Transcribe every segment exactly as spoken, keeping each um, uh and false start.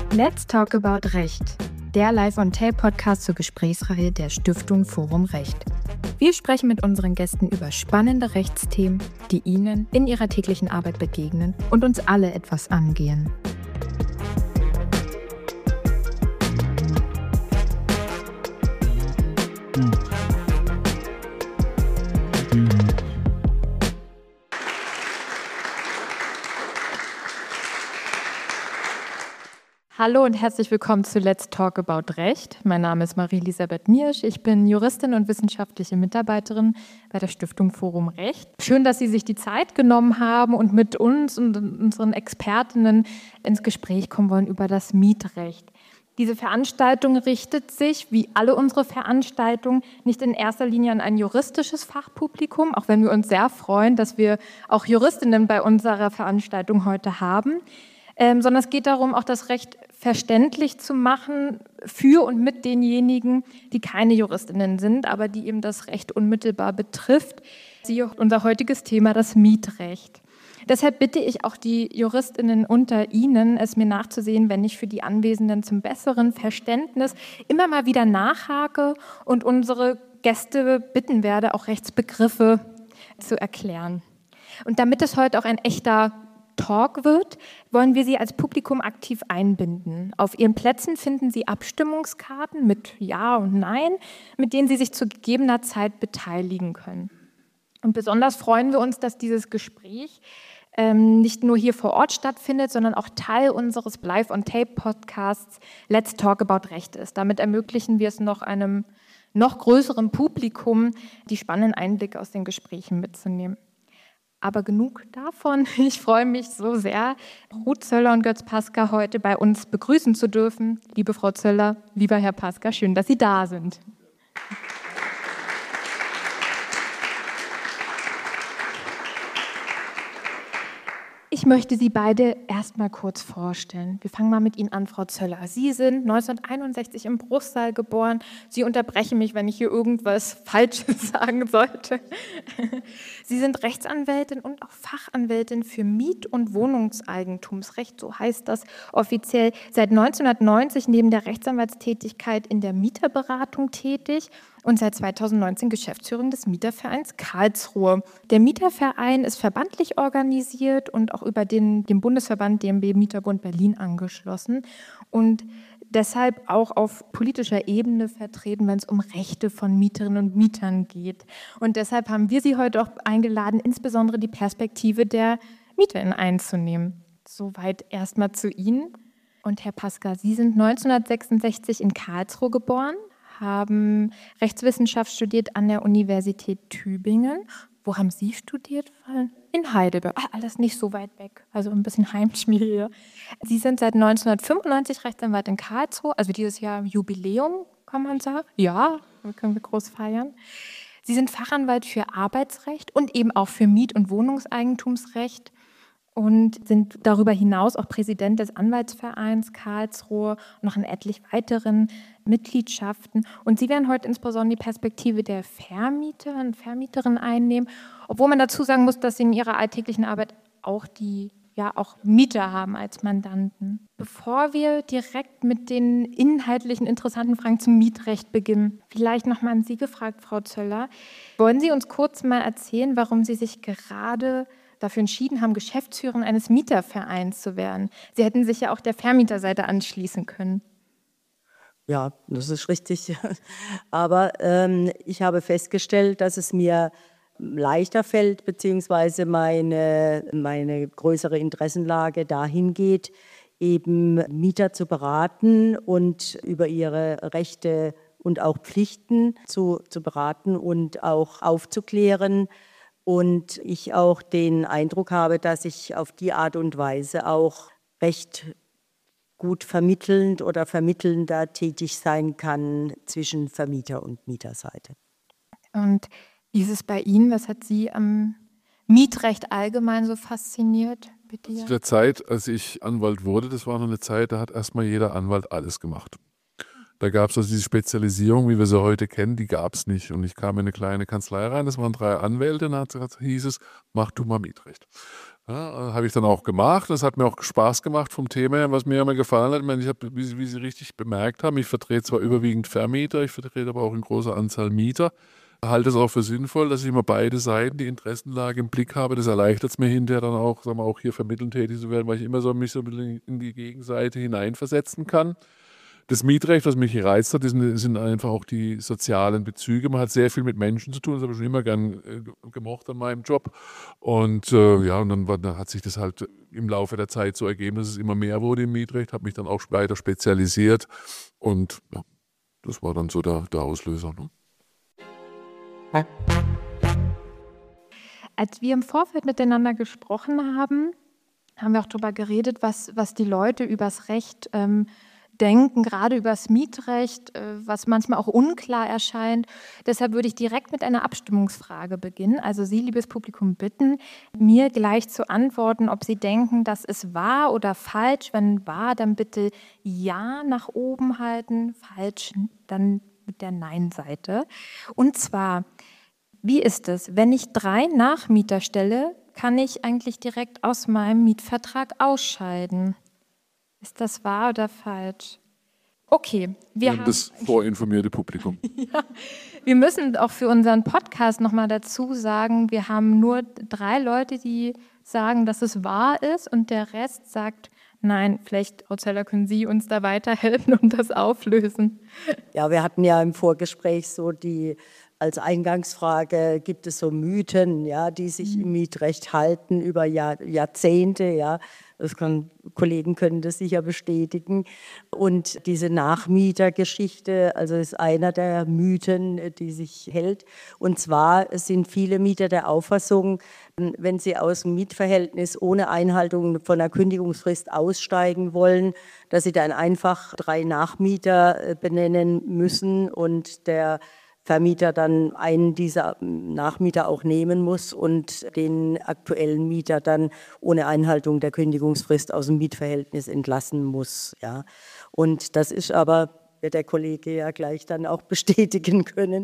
Let's Talk About Recht, der Live-on-Tape-Podcast zur Gesprächsreihe der Stiftung Forum Recht. Wir sprechen mit unseren Gästen über spannende Rechtsthemen, die ihnen in ihrer täglichen Arbeit begegnen und uns alle etwas angehen. Hm. Hm. Hallo und herzlich willkommen zu Let's Talk About Recht. Mein Name ist Marie-Elisabeth Niersch. Ich bin Juristin und wissenschaftliche Mitarbeiterin bei der Stiftung Forum Recht. Schön, dass Sie sich die Zeit genommen haben und mit uns und unseren Expertinnen ins Gespräch kommen wollen über das Mietrecht. Diese Veranstaltung richtet sich, wie alle unsere Veranstaltungen, nicht in erster Linie an ein juristisches Fachpublikum, auch wenn wir uns sehr freuen, dass wir auch Juristinnen bei unserer Veranstaltung heute haben, ähm, sondern es geht darum, auch das Recht verständlich zu machen für und mit denjenigen, die keine Juristinnen sind, aber die eben das Recht unmittelbar betrifft. Siehe unser heutiges Thema, das Mietrecht. Deshalb bitte ich auch die Juristinnen unter Ihnen, es mir nachzusehen, wenn ich für die Anwesenden zum besseren Verständnis immer mal wieder nachhake und unsere Gäste bitten werde, auch Rechtsbegriffe zu erklären. Und damit es heute auch ein echter Talk wird, wollen wir Sie als Publikum aktiv einbinden. Auf Ihren Plätzen finden Sie Abstimmungskarten mit Ja und Nein, mit denen Sie sich zu gegebener Zeit beteiligen können. Und besonders freuen wir uns, dass dieses Gespräch ähm, nicht nur hier vor Ort stattfindet, sondern auch Teil unseres Live-on-Tape-Podcasts Let's Talk About Recht ist. Damit ermöglichen wir es noch einem noch größeren Publikum, die spannenden Einblicke aus den Gesprächen mitzunehmen. Aber genug davon. Ich freue mich so sehr, Ruth Zöller und Götz Paska heute bei uns begrüßen zu dürfen. Liebe Frau Zöller, lieber Herr Paska, schön, dass Sie da sind. Ich möchte Sie beide erst mal kurz vorstellen. Wir fangen mal mit Ihnen an, Frau Zöller. Sie sind neunzehnhunderteinundsechzig im Bruchsal geboren. Sie unterbrechen mich, wenn ich hier irgendwas Falsches sagen sollte. Sie sind Rechtsanwältin und auch Fachanwältin für Miet- und Wohnungseigentumsrecht, so heißt das offiziell. Seit neunzehnhundertneunzig neben der Rechtsanwaltstätigkeit in der Mieterberatung tätig und seit zweitausendneunzehn Geschäftsführerin des Mietervereins Karlsruhe. Der Mieterverein ist verbandlich organisiert und auch über den, den Bundesverband D M B Mieterbund Berlin angeschlossen und deshalb auch auf politischer Ebene vertreten, wenn es um Rechte von Mieterinnen und Mietern geht. Und deshalb haben wir Sie heute auch eingeladen, insbesondere die Perspektive der MieterInnen einzunehmen. Soweit erstmal zu Ihnen. Und Herr Paska, Sie sind neunzehnhundertsechsundsechzig in Karlsruhe geboren, haben Rechtswissenschaft studiert an der Universität Tübingen. Wo haben Sie studiert? In Heidelberg. Ach, alles nicht so weit weg, also ein bisschen Heimschmier hier. Sie sind seit neunzehnhundertfünfundneunzig Rechtsanwalt in Karlsruhe, also dieses Jahr Jubiläum, kann man sagen. Ja, das können wir groß feiern. Sie sind Fachanwalt für Arbeitsrecht und eben auch für Miet- und Wohnungseigentumsrecht und sind darüber hinaus auch Präsident des Anwaltsvereins Karlsruhe und noch in etlich weiteren Mitgliedschaften. Und Sie werden heute insbesondere die Perspektive der Vermieter und Vermieterinnen einnehmen, obwohl man dazu sagen muss, dass Sie in Ihrer alltäglichen Arbeit auch die ja auch Mieter haben als Mandanten. Bevor wir direkt mit den inhaltlichen interessanten Fragen zum Mietrecht beginnen, vielleicht nochmal an Sie gefragt, Frau Zöller. Wollen Sie uns kurz mal erzählen, warum Sie sich gerade dafür entschieden haben, Geschäftsführerin eines Mietervereins zu werden? Sie hätten sich ja auch der Vermieterseite anschließen können. Ja, das ist richtig. Aber ähm, ich habe festgestellt, dass es mir leichter fällt, beziehungsweise meine, meine größere Interessenlage dahin geht, eben Mieter zu beraten und über ihre Rechte und auch Pflichten zu, zu beraten und auch aufzuklären. Und ich auch den Eindruck habe, dass ich auf die Art und Weise auch recht gut vermittelnd oder vermittelnder tätig sein kann zwischen Vermieter- und Mieterseite. Und wie ist es bei Ihnen? Was hat Sie am Mietrecht allgemein so fasziniert? Bitte? Zu der Zeit, als ich Anwalt wurde, das war noch eine Zeit, da hat erstmal jeder Anwalt alles gemacht. Da gab es also diese Spezialisierung, wie wir sie heute kennen, die gab es nicht. Und ich kam in eine kleine Kanzlei rein, das waren drei Anwälte, und da hieß es, mach du mal Mietrecht. Ja, habe ich dann auch gemacht. Das hat mir auch Spaß gemacht vom Thema her, was mir immer gefallen hat. Ich meine, ich habe, wie, Sie- wie Sie richtig bemerkt haben, ich vertrete zwar überwiegend Vermieter, ich vertrete aber auch in großer Anzahl Mieter. Halte es auch für sinnvoll, dass ich immer beide Seiten, die Interessenlage im Blick habe. Das erleichtert es mir hinterher dann auch, sagen wir, auch hier vermitteln tätig zu werden, weil ich immer so mich so ein bisschen in die Gegenseite hineinversetzen kann. Das Mietrecht, was mich gereizt hat, sind, sind einfach auch die sozialen Bezüge. Man hat sehr viel mit Menschen zu tun, das habe ich schon immer gern äh, gemocht an meinem Job. Und äh, ja, und dann, war, dann hat sich das halt im Laufe der Zeit so ergeben, dass es immer mehr wurde im Mietrecht, habe mich dann auch weiter spezialisiert und ja, das war dann so der, der Auslöser. Ne? Als wir im Vorfeld miteinander gesprochen haben, haben wir auch darüber geredet, was, was die Leute übers Recht ähm, denken, gerade übers Mietrecht, äh, was manchmal auch unklar erscheint. Deshalb würde ich direkt mit einer Abstimmungsfrage beginnen. Also Sie, liebes Publikum, bitten, mir gleich zu antworten, ob Sie denken, das ist wahr oder falsch. Wenn wahr, dann bitte Ja nach oben halten, falsch dann mit der Nein-Seite. Und zwar, wie ist es, wenn ich drei Nachmieter stelle, kann ich eigentlich direkt aus meinem Mietvertrag ausscheiden? Ist das wahr oder falsch? Okay, wir, Wir haben haben, das vorinformierte Publikum. ja, wir müssen auch für unseren Podcast nochmal dazu sagen, wir haben nur drei Leute, die sagen, dass es wahr ist und der Rest sagt, nein, vielleicht, Frau Zöller, können Sie uns da weiterhelfen und das auflösen? Ja, wir hatten ja im Vorgespräch so die, als Eingangsfrage, gibt es so Mythen, ja, die sich im Mietrecht halten über Jahr, Jahrzehnte, ja. Das kann, Kollegen können das sicher bestätigen. Und diese Nachmietergeschichte, also ist einer der Mythen, die sich hält. Und zwar sind viele Mieter der Auffassung, wenn sie aus dem Mietverhältnis ohne Einhaltung von einer Kündigungsfrist aussteigen wollen, dass sie dann einfach drei Nachmieter benennen müssen und der Vermieter dann einen dieser Nachmieter auch nehmen muss und den aktuellen Mieter dann ohne Einhaltung der Kündigungsfrist aus dem Mietverhältnis entlassen muss. Ja. Und das ist aber, wird der Kollege ja gleich dann auch bestätigen können,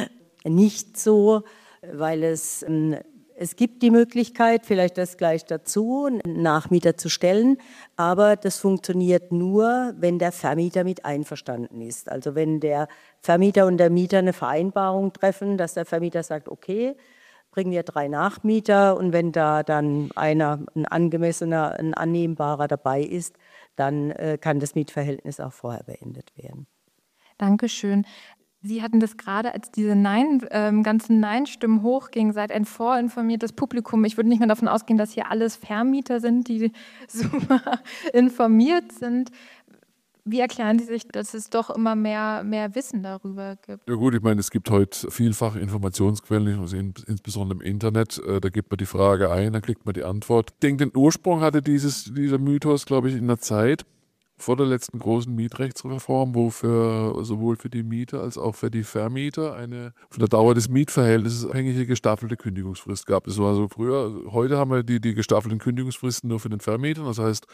nicht so, weil es Es gibt die Möglichkeit, vielleicht das gleich dazu, einen Nachmieter zu stellen, aber das funktioniert nur, wenn der Vermieter mit einverstanden ist. Also wenn der Vermieter und der Mieter eine Vereinbarung treffen, dass der Vermieter sagt, okay, bringen wir drei Nachmieter und wenn da dann einer, ein angemessener, ein annehmbarer dabei ist, dann äh, kann das Mietverhältnis auch vorher beendet werden. Dankeschön. Sie hatten das gerade, als diese Nein, ähm, ganzen Nein-Stimmen hochgingen, seid ein vorinformiertes Publikum. Ich würde nicht mehr davon ausgehen, dass hier alles Vermieter sind, die super informiert sind. Wie erklären Sie sich, dass es doch immer mehr, mehr Wissen darüber gibt? Ja gut, ich meine, es gibt heute vielfach Informationsquellen, also insbesondere im Internet. Da gibt man die Frage ein, dann kriegt man die Antwort. Ich denke, den Ursprung hatte dieses, dieser Mythos, glaube ich, in der Zeit vor der letzten großen Mietrechtsreform, wo für, sowohl für die Mieter als auch für die Vermieter eine von der Dauer des Mietverhältnisses abhängige gestaffelte Kündigungsfrist gab. Das war so früher. Heute haben wir die, die gestaffelten Kündigungsfristen nur für den Vermieter. Das heißt,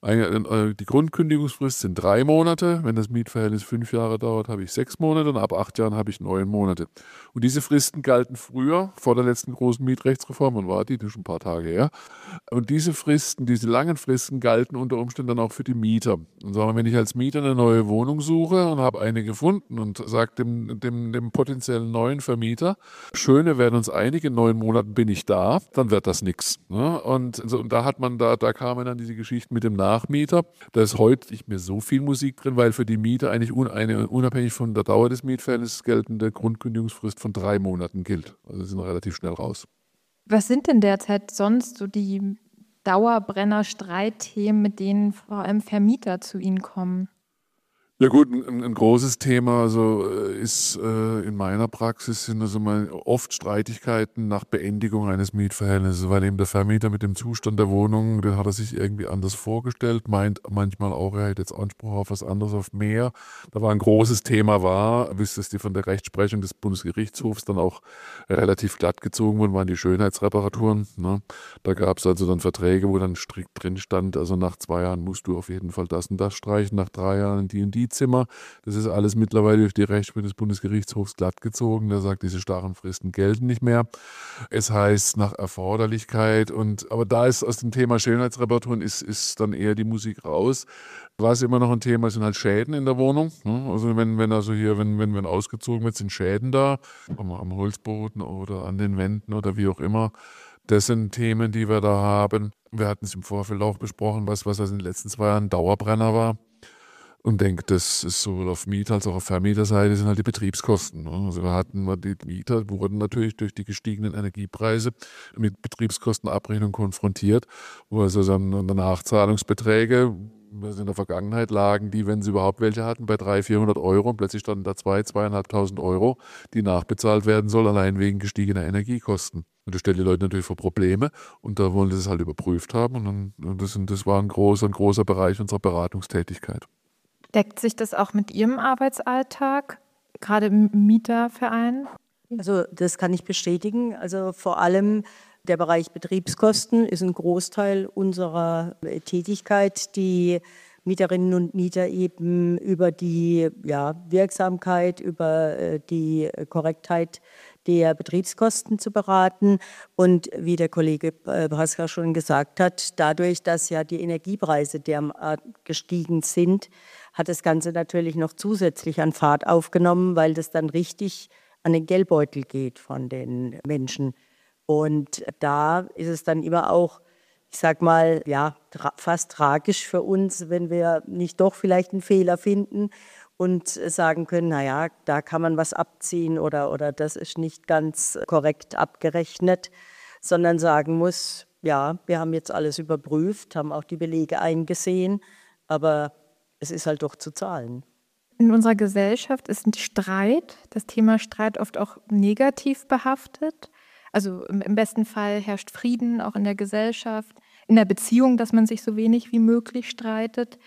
die Grundkündigungsfrist sind drei Monate. Wenn das Mietverhältnis fünf Jahre dauert, habe ich sechs Monate und ab acht Jahren habe ich neun Monate. Und diese Fristen galten früher, vor der letzten großen Mietrechtsreform, und war die, die schon ein paar Tage her. Und diese Fristen, diese langen Fristen galten unter Umständen dann auch für die Mieter. Und sagen wir, wenn ich als Mieter eine neue Wohnung suche und habe eine gefunden und sage dem, dem, dem potenziellen neuen Vermieter, schön, wir werden uns einig, in neun Monaten bin ich da, dann wird das nichts. Ne? Und, so, und da hat man, da, da kamen dann diese Geschichten mit dem Nachmieter. Da ist heute nicht mehr so viel Musik drin, weil für die Mieter eigentlich un, eine unabhängig von der Dauer des Mietverhältnisses geltende Grundkündigungsfrist von drei Monaten gilt. Also sie sind relativ schnell raus. Was sind denn derzeit sonst so die Dauerbrenner-Streitthemen, mit denen vor allem Vermieter zu Ihnen kommen? Ja gut, ein, ein großes Thema also, ist äh, in meiner Praxis sind also mal oft Streitigkeiten nach Beendigung eines Mietverhältnisses, weil eben der Vermieter mit dem Zustand der Wohnung, den hat er sich irgendwie anders vorgestellt, meint manchmal auch, er hätte jetzt Anspruch auf was anderes, auf mehr. Da war ein großes Thema war, bis das die von der Rechtsprechung des Bundesgerichtshofs dann auch relativ glatt gezogen wurden, waren die Schönheitsreparaturen. Ne? Da gab es also dann Verträge, wo dann strikt drin stand, also nach zwei Jahren musst du auf jeden Fall das und das streichen, nach drei Jahren die und die Energiezimmer. Das ist alles mittlerweile durch die Rechtsprechung des Bundesgerichtshofs glattgezogen. Der sagt, diese starren Fristen gelten nicht mehr. Es heißt nach Erforderlichkeit. Und, aber da ist aus dem Thema Schönheitsreparaturen ist, ist dann eher die Musik raus. Was immer noch ein Thema ist, sind halt Schäden in der Wohnung. Also wenn, wenn also hier, wenn, wenn, wenn ausgezogen wird, sind Schäden da, am, am Holzboden oder an den Wänden oder wie auch immer. Das sind Themen, die wir da haben. Wir hatten es im Vorfeld auch besprochen, was, was also in den letzten zwei Jahren ein Dauerbrenner war. Und denke, das ist sowohl auf Mieter- als auch auf Vermieterseite sind halt die Betriebskosten. Also wir hatten, die Mieter wurden natürlich durch die gestiegenen Energiepreise mit Betriebskostenabrechnung konfrontiert, wo also dann Nachzahlungsbeträge in der Vergangenheit lagen, die, wenn sie überhaupt welche hatten, bei dreihundert, vierhundert Euro und plötzlich standen da zwei, zweieinhalbtausend Euro, die nachbezahlt werden soll, allein wegen gestiegener Energiekosten. Und das stellt die Leute natürlich vor Probleme und da wollen sie es halt überprüft haben und, dann, und das, das war ein großer, ein großer Bereich unserer Beratungstätigkeit. Deckt sich das auch mit Ihrem Arbeitsalltag, gerade im Mieterverein? Also das kann ich bestätigen. Also vor allem der Bereich Betriebskosten ist ein Großteil unserer Tätigkeit, die Mieterinnen und Mieter eben über die ja, Wirksamkeit, über die Korrektheit der Betriebskosten zu beraten. Und wie der Kollege Pasca schon gesagt hat, dadurch, dass ja die Energiepreise derart gestiegen sind, hat das Ganze natürlich noch zusätzlich an Fahrt aufgenommen, weil das dann richtig an den Geldbeutel geht von den Menschen. Und da ist es dann immer auch, ich sag mal, ja, tra- fast tragisch für uns, wenn wir nicht doch vielleicht einen Fehler finden und sagen können, naja, da kann man was abziehen oder, oder das ist nicht ganz korrekt abgerechnet, sondern sagen muss, ja, wir haben jetzt alles überprüft, haben auch die Belege eingesehen, aber es ist halt doch zu zahlen. In unserer Gesellschaft ist ein Streit, das Thema Streit oft auch negativ behaftet. Also im, im besten Fall herrscht Frieden auch in der Gesellschaft, in der Beziehung, dass man sich so wenig wie möglich streitet.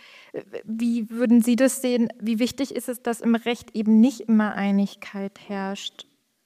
Wie würden Sie das sehen? Wie wichtig ist es, dass im Recht eben nicht immer Einigkeit herrscht?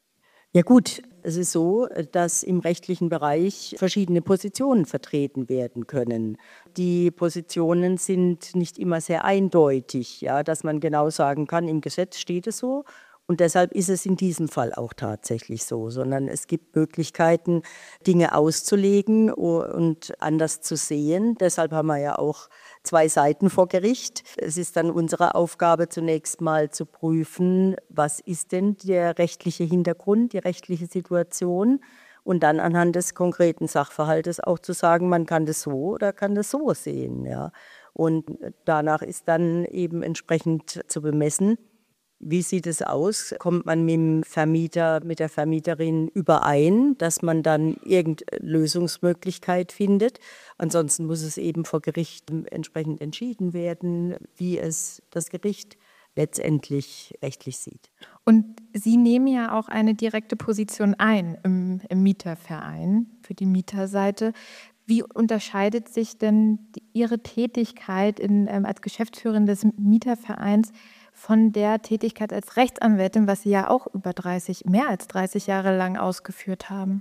Ja gut, es ist so, dass im rechtlichen Bereich verschiedene Positionen vertreten werden können. Die Positionen sind nicht immer sehr eindeutig, ja, dass man genau sagen kann, im Gesetz steht es so. Und deshalb ist es in diesem Fall auch tatsächlich so, sondern es gibt Möglichkeiten, Dinge auszulegen und anders zu sehen. Deshalb haben wir ja auch zwei Seiten vor Gericht. Es ist dann unsere Aufgabe, zunächst mal zu prüfen, was ist denn der rechtliche Hintergrund, die rechtliche Situation und dann anhand des konkreten Sachverhaltes auch zu sagen, man kann das so oder kann das so sehen. Ja. Und danach ist dann eben entsprechend zu bemessen, wie sieht es aus? Kommt man mit dem Vermieter, mit der Vermieterin überein, dass man dann irgendeine Lösungsmöglichkeit findet? Ansonsten muss es eben vor Gericht entsprechend entschieden werden, wie es das Gericht letztendlich rechtlich sieht. Und Sie nehmen ja auch eine direkte Position ein im, im Mieterverein für die Mieterseite. Wie unterscheidet sich denn die, Ihre Tätigkeit in, ähm, als Geschäftsführerin des Mietervereins von der Tätigkeit als Rechtsanwältin, was Sie ja auch über dreißig, mehr als dreißig Jahre lang ausgeführt haben?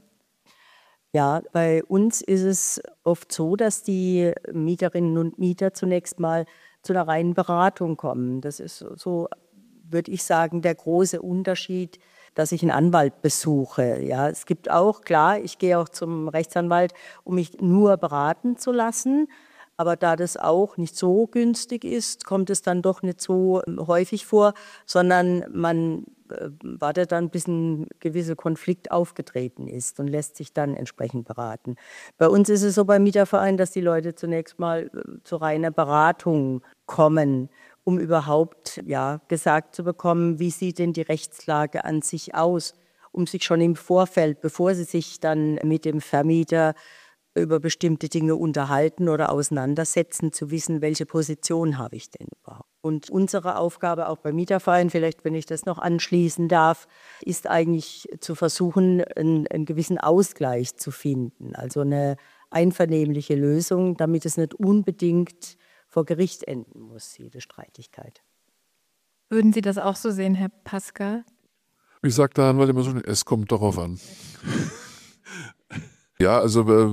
Ja, bei uns ist es oft so, dass die Mieterinnen und Mieter zunächst mal zu einer reinen Beratung kommen. Das ist so, würde ich sagen, der große Unterschied, dass ich einen Anwalt besuche. Ja, es gibt auch, klar, ich gehe auch zum Rechtsanwalt, um mich nur beraten zu lassen. Aber da das auch nicht so günstig ist, kommt es dann doch nicht so häufig vor, sondern man äh, wartet dann, bis ein gewisser Konflikt aufgetreten ist und lässt sich dann entsprechend beraten. Bei uns ist es so beim Mieterverein, dass die Leute zunächst mal äh, zu reiner Beratung kommen, um überhaupt ja, gesagt zu bekommen, wie sieht denn die Rechtslage an sich aus, um sich schon im Vorfeld, bevor sie sich dann mit dem Vermieter über bestimmte Dinge unterhalten oder auseinandersetzen, zu wissen, welche Position habe ich denn überhaupt. Und unsere Aufgabe auch beim Mieterverein, vielleicht wenn ich das noch anschließen darf, ist eigentlich zu versuchen, einen, einen gewissen Ausgleich zu finden, also eine einvernehmliche Lösung, damit es nicht unbedingt vor Gericht enden muss, jede Streitigkeit. Würden Sie das auch so sehen, Herr Pasca? Ich sage der Anwalt immer so, es kommt darauf an. Ja, also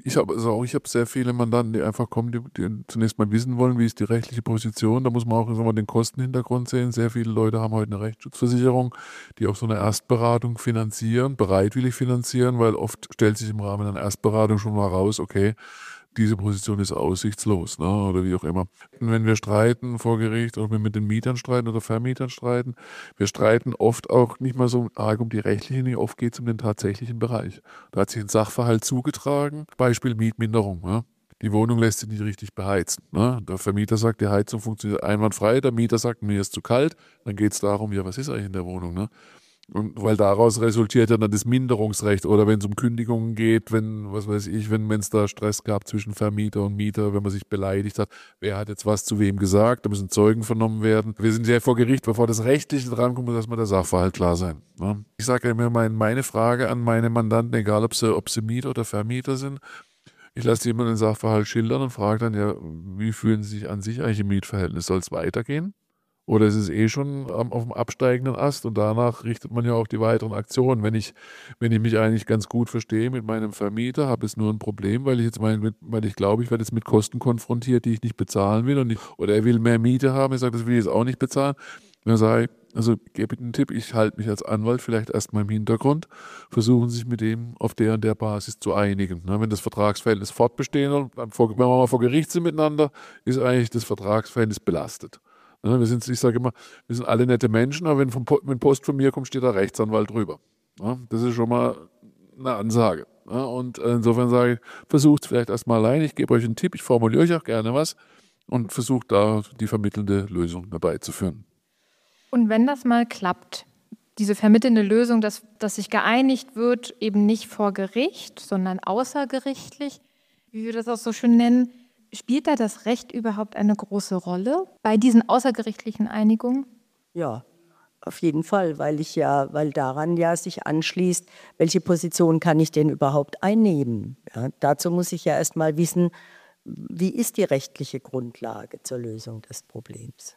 Ich habe also auch, ich habe sehr viele Mandanten, die einfach kommen, die, die zunächst mal wissen wollen, wie ist die rechtliche Position. Da muss man auch sagen wir, den Kostenhintergrund sehen. Sehr viele Leute haben heute eine Rechtsschutzversicherung, die auch so eine Erstberatung finanzieren, bereitwillig finanzieren, weil oft stellt sich im Rahmen einer Erstberatung schon mal raus, okay, diese Position ist aussichtslos, ne, oder wie auch immer. Wenn wir streiten vor Gericht oder wenn wir mit den Mietern streiten oder Vermietern streiten, wir streiten oft auch nicht mal so arg um die rechtliche Linie, oft geht es um den tatsächlichen Bereich. Da hat sich ein Sachverhalt zugetragen, Beispiel Mietminderung. Ne? Die Wohnung lässt sich nicht richtig beheizen. Ne? Der Vermieter sagt, die Heizung funktioniert einwandfrei, der Mieter sagt, mir ist zu kalt, dann geht es darum, ja, was ist eigentlich in der Wohnung, ne? Und weil daraus resultiert ja dann das Minderungsrecht oder wenn es um Kündigungen geht, wenn, was weiß ich, wenn es da Stress gab zwischen Vermieter und Mieter, wenn man sich beleidigt hat, wer hat jetzt was zu wem gesagt, da müssen Zeugen vernommen werden. Wir sind ja vor Gericht, bevor das Rechtliche drankommt, muss erstmal der Sachverhalt klar sein. Ne? Ich sage ja immer mein, meine Frage an meine Mandanten, egal ob sie, ob sie Mieter oder Vermieter sind, ich lasse jemanden den Sachverhalt schildern und frage dann, ja, wie fühlen Sie sich an sich eigentlich im Mietverhältnis? Soll es weitergehen? Oder ist es eh schon ähm, auf dem absteigenden Ast und danach richtet man ja auch die weiteren Aktionen. Wenn ich, wenn ich mich eigentlich ganz gut verstehe mit meinem Vermieter, habe ich nur ein Problem, weil ich jetzt mein, mit, weil ich glaube, ich werde jetzt mit Kosten konfrontiert, die ich nicht bezahlen will. Und ich, oder er will mehr Miete haben, ich sage, das will ich jetzt auch nicht bezahlen. Und dann sage ich, also gebe ich einen Tipp, ich halte mich als Anwalt vielleicht erstmal im Hintergrund, versuchen sich mit dem auf der und der Basis zu einigen. Ne, wenn das Vertragsverhältnis fortbestehen und wenn wir mal vor Gericht sind miteinander, ist eigentlich das Vertragsverhältnis belastet. Ne, wir sind, ich sage immer, wir sind alle nette Menschen, aber wenn, vom, wenn Post von mir kommt, steht da Rechtsanwalt drüber. Ne, das ist schon mal eine Ansage. Ne, und insofern sage ich, versucht es vielleicht erstmal allein, ich gebe euch einen Tipp, ich formuliere euch auch gerne was und versucht da die vermittelnde Lösung dabei zu führen. Und wenn das mal klappt, diese vermittelnde Lösung, dass, dass sich geeinigt wird, eben nicht vor Gericht, sondern außergerichtlich, wie wir das auch so schön nennen, spielt da das Recht überhaupt eine große Rolle bei diesen außergerichtlichen Einigungen? Ja, auf jeden Fall, weil ich ja, weil daran ja sich anschließt, welche Position kann ich denn überhaupt einnehmen? Ja, dazu muss ich ja erst mal wissen, wie ist die rechtliche Grundlage zur Lösung des Problems.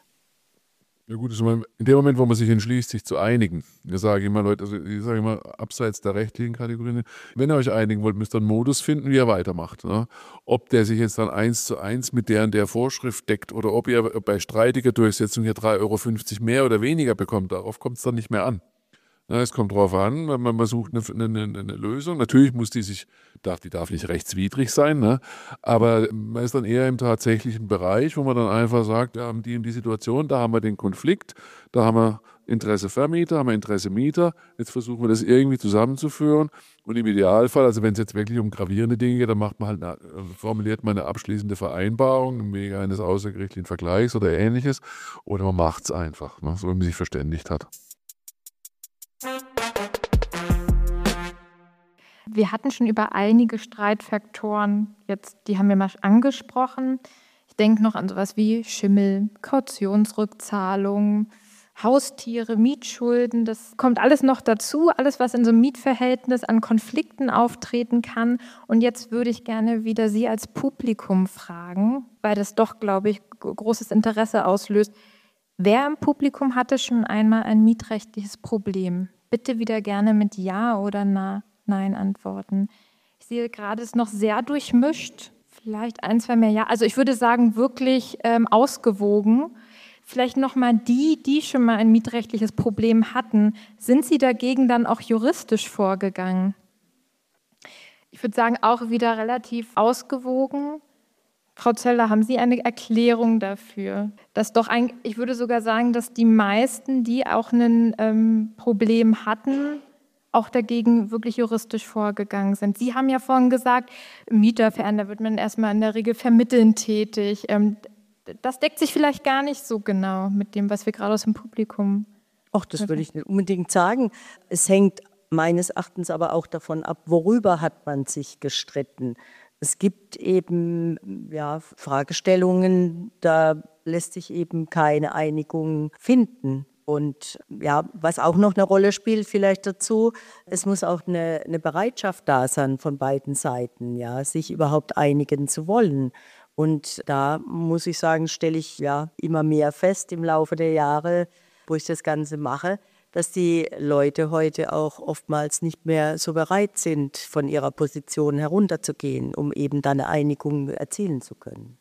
Ja gut, ist immer in dem Moment, wo man sich entschließt, sich zu einigen. Ich sage immer, Leute, also ich sage immer, abseits der rechtlichen Kategorien, wenn ihr euch einigen wollt, müsst ihr einen Modus finden, wie ihr weitermacht. Ne? Ob der sich jetzt dann eins zu eins mit der und der Vorschrift deckt oder ob ihr bei streitiger Durchsetzung hier drei Euro fünfzig mehr oder weniger bekommt, darauf kommt es dann nicht mehr an. Ja, es kommt drauf an, wenn man sucht eine, eine, eine Lösung. Natürlich muss die sich, darf, die darf nicht rechtswidrig sein, ne? Aber man ist dann eher im tatsächlichen Bereich, wo man dann einfach sagt, wir haben die in die Situation, da haben wir den Konflikt, da haben wir Interesse Vermieter, haben wir Interesse Mieter. Jetzt versuchen wir das irgendwie zusammenzuführen. Und im Idealfall, also wenn es jetzt wirklich um gravierende Dinge geht, dann macht man halt eine, formuliert man eine abschließende Vereinbarung im Wege eines außergerichtlichen Vergleichs oder Ähnliches. Oder man macht es einfach, ne? So wie man sich verständigt hat. Wir hatten schon über einige Streitfaktoren, jetzt, die haben wir mal angesprochen. Ich denke noch an sowas wie Schimmel, Kautionsrückzahlung, Haustiere, Mietschulden. Das kommt alles noch dazu, alles, was in so einem Mietverhältnis an Konflikten auftreten kann. Und jetzt würde ich gerne wieder Sie als Publikum fragen, weil das doch, glaube ich, großes Interesse auslöst. Wer im Publikum hatte schon einmal ein mietrechtliches Problem? Bitte wieder gerne mit Ja oder Na, Nein antworten. Ich sehe gerade, es ist noch sehr durchmischt. Vielleicht ein, zwei mehr Ja. Also ich würde sagen, wirklich ähm, ausgewogen. Vielleicht nochmal die, die schon mal ein mietrechtliches Problem hatten. Sind Sie dagegen dann auch juristisch vorgegangen? Ich würde sagen, auch wieder relativ ausgewogen. Frau Zöller, haben Sie eine Erklärung dafür? Dass doch ein, ich würde sogar sagen, dass die meisten, die auch ein ähm, Problem hatten, auch dagegen wirklich juristisch vorgegangen sind. Sie haben ja vorhin gesagt, im Mieterverein, da wird man erstmal in der Regel vermittelnd tätig. Ähm, das deckt sich vielleicht gar nicht so genau mit dem, was wir gerade aus dem Publikum. Ach, das würde ich nicht unbedingt sagen. Es hängt meines Erachtens aber auch davon ab, worüber hat man sich gestritten. Es gibt eben ja, Fragestellungen, da lässt sich eben keine Einigung finden. Und ja, was auch noch eine Rolle spielt vielleicht dazu, es muss auch eine, eine Bereitschaft da sein von beiden Seiten, ja, sich überhaupt einigen zu wollen. Und da muss ich sagen, stelle ich ja immer mehr fest im Laufe der Jahre, wo ich das Ganze mache, dass die Leute heute auch oftmals nicht mehr so bereit sind, von ihrer Position herunterzugehen, um eben dann eine Einigung erzielen zu können.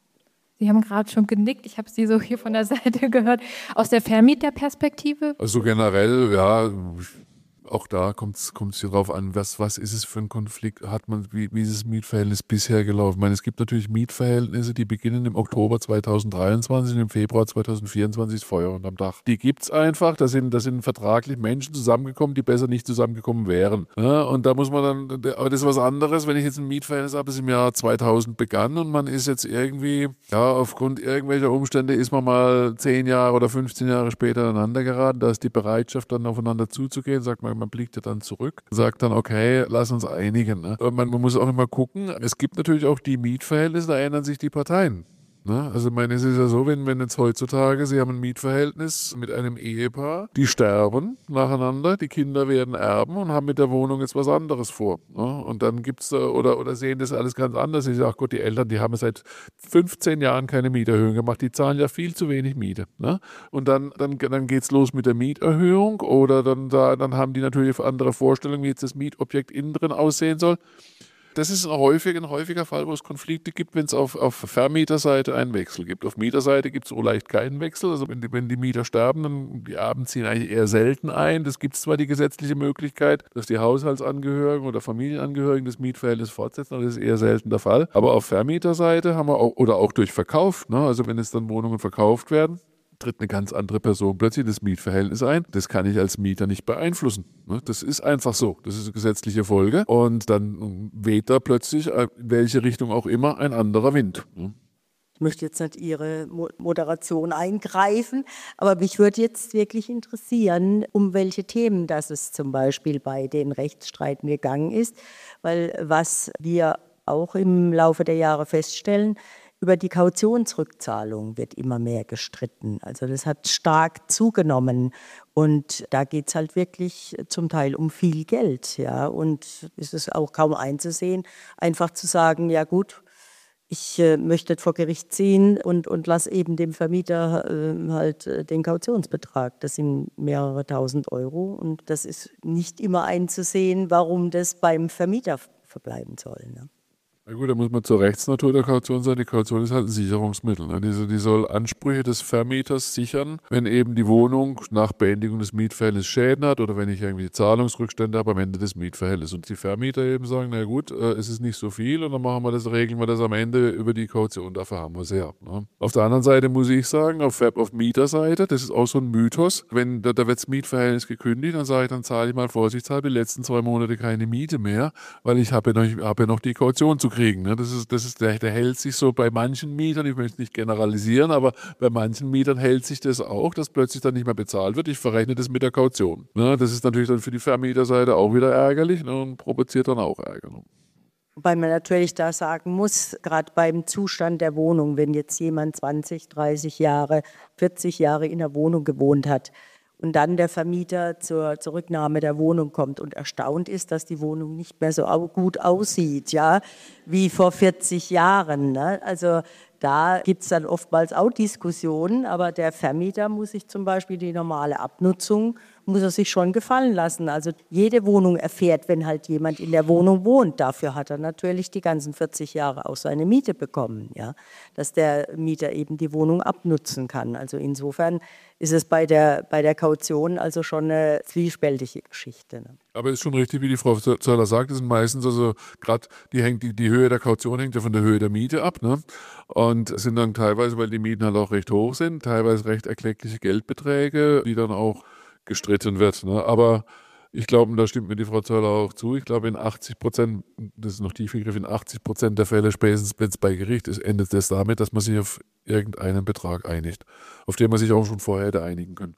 Sie haben gerade schon genickt, ich habe Sie so hier von der Seite gehört. Aus der Vermieterperspektive? Also generell, ja, auch da kommt es hier drauf an, was, was ist es für ein Konflikt, hat man, wie, wie ist das Mietverhältnis bisher gelaufen? Ich meine, es gibt natürlich Mietverhältnisse, die beginnen im Oktober zweitausenddreiundzwanzig und im Februar zweitausendvierundzwanzig ist Feuer unterm Dach. Die gibt es einfach, da sind, da sind vertraglich Menschen zusammengekommen, die besser nicht zusammengekommen wären. Ja, und da muss man dann, aber das ist was anderes, wenn ich jetzt ein Mietverhältnis habe, das im Jahr zweitausend begann und man ist jetzt irgendwie, ja, aufgrund irgendwelcher Umstände ist man mal zehn Jahre oder fünfzehn Jahre später aneinander geraten, da ist die Bereitschaft dann aufeinander zuzugehen, sagt man, man blickt ja dann zurück, sagt dann, okay, lass uns einigen. Ne? Man, man muss auch immer gucken, es gibt natürlich auch die Mietverhältnisse, da ändern sich die Parteien. Ne? Also ich meine, es ist ja so, wenn, wenn jetzt heutzutage, Sie haben ein Mietverhältnis mit einem Ehepaar, die sterben nacheinander, die Kinder werden erben und haben mit der Wohnung jetzt was anderes vor. Ne? Und dann gibt es, oder, oder sehen das alles ganz anders. Ich sage, ach Gott, die Eltern, die haben seit fünfzehn Jahren keine Mieterhöhung gemacht, die zahlen ja viel zu wenig Miete. Ne? Und dann, dann, dann geht es los mit der Mieterhöhung oder dann, da, dann haben die natürlich andere Vorstellungen, wie jetzt das Mietobjekt innen drin aussehen soll. Das ist ein häufiger, ein häufiger Fall, wo es Konflikte gibt, wenn es auf, auf Vermieterseite einen Wechsel gibt. Auf Mieterseite gibt es so leicht keinen Wechsel. Also wenn die, wenn die Mieter sterben, dann die Erben ziehen eigentlich eher selten ein. Das gibt es zwar die gesetzliche Möglichkeit, dass die Haushaltsangehörigen oder Familienangehörigen das Mietverhältnis fortsetzen, aber das ist eher selten der Fall. Aber auf Vermieterseite haben wir auch, oder auch durch Verkauf, ne? Also wenn es dann Wohnungen verkauft werden, tritt eine ganz andere Person plötzlich in das Mietverhältnis ein. Das kann ich als Mieter nicht beeinflussen. Das ist einfach so. Das ist eine gesetzliche Folge. Und dann weht da plötzlich, in welche Richtung auch immer, ein anderer Wind. Ich möchte jetzt nicht Ihre Moderation eingreifen, aber mich würde jetzt wirklich interessieren, um welche Themen das es zum Beispiel bei den Rechtsstreiten gegangen ist. Weil was wir auch im Laufe der Jahre feststellen, über die Kautionsrückzahlung wird immer mehr gestritten. Also das hat stark zugenommen und da geht es halt wirklich zum Teil um viel Geld. Ja? Und es ist auch kaum einzusehen, einfach zu sagen, ja gut, ich äh, möchte vor Gericht ziehen und, und lasse eben dem Vermieter äh, halt äh, den Kautionsbetrag. Das sind mehrere tausend Euro und das ist nicht immer einzusehen, warum das beim Vermieter verbleiben soll. Ne? Na gut, da muss man zur Rechtsnatur der Kaution sagen. Die Kaution ist halt ein Sicherungsmittel. Ne? Die, die soll Ansprüche des Vermieters sichern, wenn eben die Wohnung nach Beendigung des Mietverhältnisses Schäden hat oder wenn ich irgendwie Zahlungsrückstände habe am Ende des Mietverhältnisses. Und die Vermieter eben sagen, na gut, äh, es ist nicht so viel und dann machen wir das, regeln wir das am Ende über die Kaution. Dafür haben wir sie ja. Ne? Auf der anderen Seite muss ich sagen, auf, auf Mieterseite, das ist auch so ein Mythos, wenn da, da wird das Mietverhältnis gekündigt, dann sage ich, dann zahle ich mal vorsichtshalber die letzten zwei Monate keine Miete mehr, weil ich habe ja noch, hab ja noch die Kaution zu kriegen. Kriegen, ne? Das ist, das ist, der, der hält sich so bei manchen Mietern, ich möchte nicht generalisieren, aber bei manchen Mietern hält sich das auch, dass plötzlich dann nicht mehr bezahlt wird. Ich verrechne das mit der Kaution. Ne? Das ist natürlich dann für die Vermieterseite auch wieder ärgerlich, ne? Und provoziert dann auch Ärger. Ne? Wobei man natürlich da sagen muss, gerade beim Zustand der Wohnung, wenn jetzt jemand zwanzig, dreißig Jahre, vierzig Jahre in der Wohnung gewohnt hat, und dann der Vermieter zur Zurücknahme der Wohnung kommt und erstaunt ist, dass die Wohnung nicht mehr so gut aussieht, ja, wie vor vierzig Jahren. Ne? Also da gibt es dann oftmals auch Diskussionen, aber der Vermieter muss sich zum Beispiel die normale Abnutzung, muss er sich schon gefallen lassen. Also jede Wohnung erfährt, wenn halt jemand in der Wohnung wohnt. Dafür hat er natürlich die ganzen vierzig Jahre auch seine Miete bekommen, ja, dass der Mieter eben die Wohnung abnutzen kann. Also insofern ist es bei der, bei der Kaution also schon eine zwiespältige Geschichte. Ne? Aber es ist schon richtig, wie die Frau Zöller sagt, das sind meistens also gerade die, hängt, die, die Höhe der Kaution hängt ja von der Höhe der Miete ab. Ne? Und es sind dann teilweise, weil die Mieten halt auch recht hoch sind, teilweise recht erkleckliche Geldbeträge, die dann auch gestritten wird. Ne? Aber ich glaube, da stimmt mir die Frau Zöller auch zu, ich glaube in achtzig Prozent, das ist noch tief gegriffen, in achtzig Prozent der Fälle, spätestens wenn es bei Gericht ist, endet es damit, dass man sich auf irgendeinen Betrag einigt, auf den man sich auch schon vorher hätte einigen können.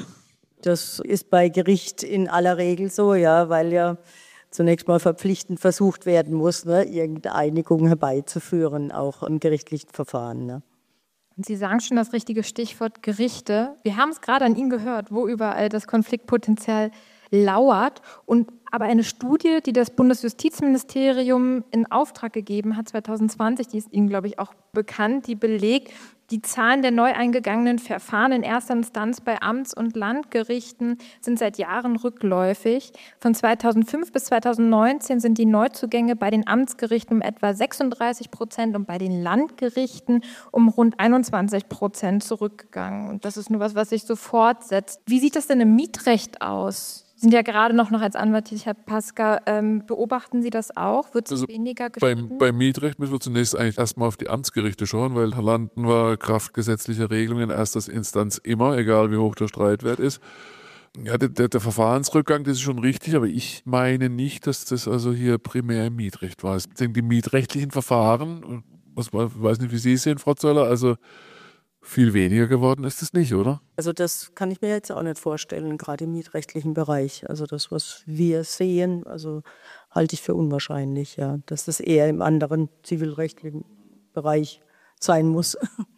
Das ist bei Gericht in aller Regel so, ja, weil ja zunächst mal verpflichtend versucht werden muss, ne, irgendeine Einigung herbeizuführen, auch im gerichtlichen Verfahren. Ne. Und Sie sagen schon das richtige Stichwort Gerichte. Wir haben es gerade an Ihnen gehört, wo überall das Konfliktpotenzial lauert. Und aber eine Studie, die das Bundesjustizministerium in Auftrag gegeben hat, zwanzig zwanzig, die ist Ihnen, glaube ich, auch bekannt, die belegt, Die Zahlen der neu eingegangenen Verfahren in erster Instanz bei Amts- und Landgerichten sind seit Jahren rückläufig. Von zweitausendfünf bis zweitausendneunzehn sind die Neuzugänge bei den Amtsgerichten um etwa sechsunddreißig Prozent und bei den Landgerichten um rund einundzwanzig Prozent zurückgegangen. Und das ist nur was, was sich so fortsetzt. Wie sieht das denn im Mietrecht aus? Sie sind ja gerade noch, noch als Anwalt tätig, Herr Paska. Ähm, beobachten Sie das auch? Wird es Also weniger beim, geschieden? beim Mietrecht müssen wir zunächst eigentlich erstmal auf die Amtsgerichte schauen, weil da landen wir Kraft gesetzlicher Regelungen in erster Instanz immer, egal wie hoch der Streitwert ist. Ja, der, der, der Verfahrensrückgang, das ist schon richtig, aber ich meine nicht, dass das also hier primär im Mietrecht war. Ich denke, die mietrechtlichen Verfahren, was, ich weiß nicht, wie Sie es sehen, Frau Zöller, also viel weniger geworden ist es nicht, oder? Also das kann ich mir jetzt auch nicht vorstellen, gerade im mietrechtlichen Bereich. Also das, was wir sehen, also halte ich für unwahrscheinlich, ja, dass das eher im anderen zivilrechtlichen Bereich sein muss.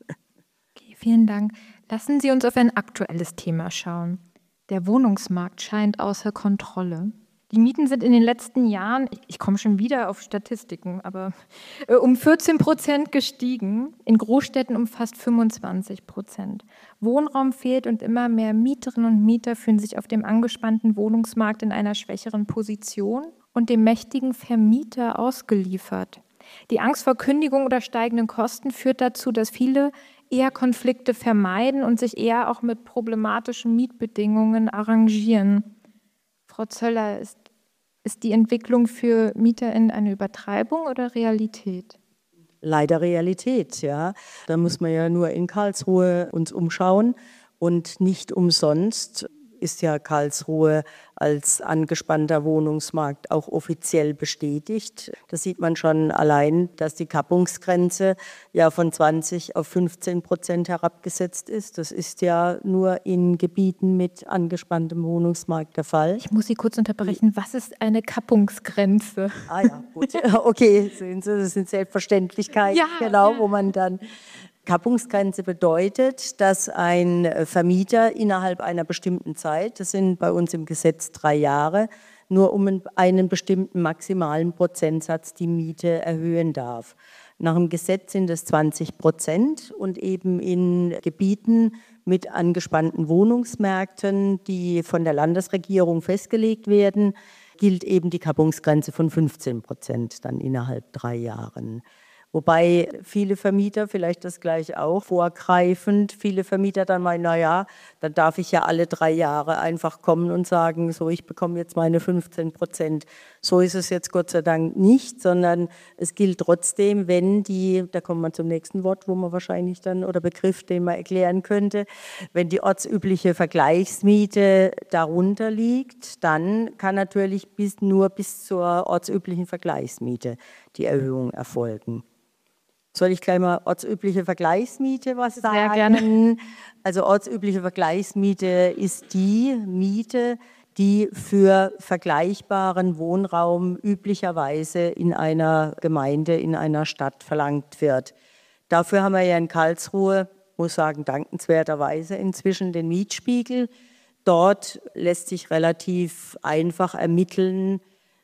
Okay, vielen Dank. Lassen Sie uns auf ein aktuelles Thema schauen. Der Wohnungsmarkt scheint außer Kontrolle. Die Mieten sind in den letzten Jahren, ich, ich komme schon wieder auf Statistiken, aber äh, um vierzehn Prozent gestiegen, in Großstädten um fast fünfundzwanzig Prozent. Wohnraum fehlt und immer mehr Mieterinnen und Mieter fühlen sich auf dem angespannten Wohnungsmarkt in einer schwächeren Position und dem mächtigen Vermieter ausgeliefert. Die Angst vor Kündigung oder steigenden Kosten führt dazu, dass viele eher Konflikte vermeiden und sich eher auch mit problematischen Mietbedingungen arrangieren. Frau Zöller, ist, ist die Entwicklung für MieterInnen eine Übertreibung oder Realität? Leider Realität, ja. Da muss man ja nur in Karlsruhe uns umschauen und nicht umsonst ist ja Karlsruhe als angespannter Wohnungsmarkt auch offiziell bestätigt. Das sieht man schon allein, dass die Kappungsgrenze ja von zwanzig auf fünfzehn Prozent herabgesetzt ist. Das ist ja nur in Gebieten mit angespanntem Wohnungsmarkt der Fall. Ich muss Sie kurz unterbrechen. Was ist eine Kappungsgrenze? Ah ja, gut. Okay, sehen Sie, das sind Selbstverständlichkeiten, Ja, genau, ja. wo man dann... Kappungsgrenze bedeutet, dass ein Vermieter innerhalb einer bestimmten Zeit, das sind bei uns im Gesetz drei Jahre, nur um einen bestimmten maximalen Prozentsatz die Miete erhöhen darf. Nach dem Gesetz sind es zwanzig Prozent und eben in Gebieten mit angespannten Wohnungsmärkten, die von der Landesregierung festgelegt werden, gilt eben die Kappungsgrenze von fünfzehn Prozent dann innerhalb drei Jahren. Wobei viele Vermieter, vielleicht das gleich auch vorgreifend, viele Vermieter dann meinen, naja, dann darf ich ja alle drei Jahre einfach kommen und sagen, so, ich bekomme jetzt meine fünfzehn Prozent. So ist es jetzt Gott sei Dank nicht, sondern es gilt trotzdem, wenn die, da kommen wir zum nächsten Wort, wo man wahrscheinlich dann, oder Begriff, den man erklären könnte, wenn die ortsübliche Vergleichsmiete darunter liegt, dann kann natürlich bis, nur bis zur ortsüblichen Vergleichsmiete die Erhöhung erfolgen. Soll ich gleich mal ortsübliche Vergleichsmiete was sagen? Sehr gerne. Also ortsübliche Vergleichsmiete ist die Miete, die für vergleichbaren Wohnraum üblicherweise in einer Gemeinde, in einer Stadt verlangt wird. Dafür haben wir ja in Karlsruhe, muss sagen, dankenswerterweise inzwischen den Mietspiegel. Dort lässt sich relativ einfach ermitteln,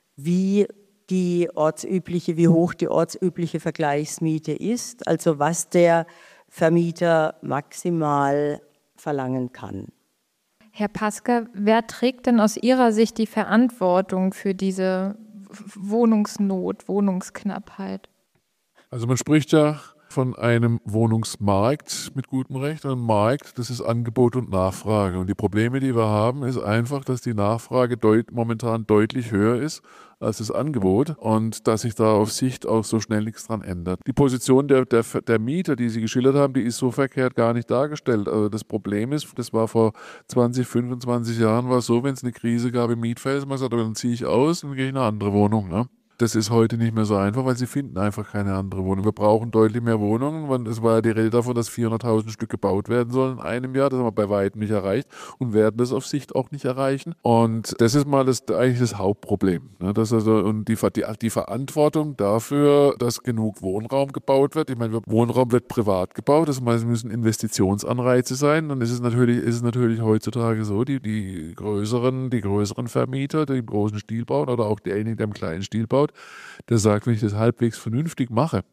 wie die ortsübliche, wie hoch die ortsübliche Vergleichsmiete ist, also was der Vermieter maximal verlangen kann. Herr Paska, wer trägt denn aus Ihrer Sicht die Verantwortung für diese Wohnungsnot, Wohnungsknappheit? Also man spricht ja von einem Wohnungsmarkt mit gutem Recht. Ein Markt, das ist Angebot und Nachfrage. Und die Probleme, die wir haben, ist einfach, dass die Nachfrage deut- momentan deutlich höher ist als das Angebot und dass sich da auf Sicht auch so schnell nichts dran ändert. Die Position der, der, der Mieter, die Sie geschildert haben, die ist so verkehrt gar nicht dargestellt. Also das Problem ist, das war vor zwanzig, fünfundzwanzig Jahren, war es so, wenn es eine Krise gab im Mietfeld, man sagt, dann ziehe ich aus und gehe in eine andere Wohnung. Ne? Das ist heute nicht mehr so einfach, weil sie finden einfach keine andere Wohnung. Wir brauchen deutlich mehr Wohnungen. Es war ja die Rede davon, dass vierhunderttausend Stück gebaut werden sollen in einem Jahr. Das haben wir bei weitem nicht erreicht und werden das auf Sicht auch nicht erreichen. Und das ist mal das, eigentlich das Hauptproblem. Ne? Das also, und die, die, die Verantwortung dafür, dass genug Wohnraum gebaut wird. Ich meine, Wohnraum wird privat gebaut. Das heißt, es müssen Investitionsanreize sein. Und es ist natürlich, ist es natürlich heutzutage so, die, die, größeren, die größeren Vermieter, die im großen Stil bauen oder auch derjenige, der im kleinen Stil baut, der sagt, wenn ich das halbwegs vernünftig mache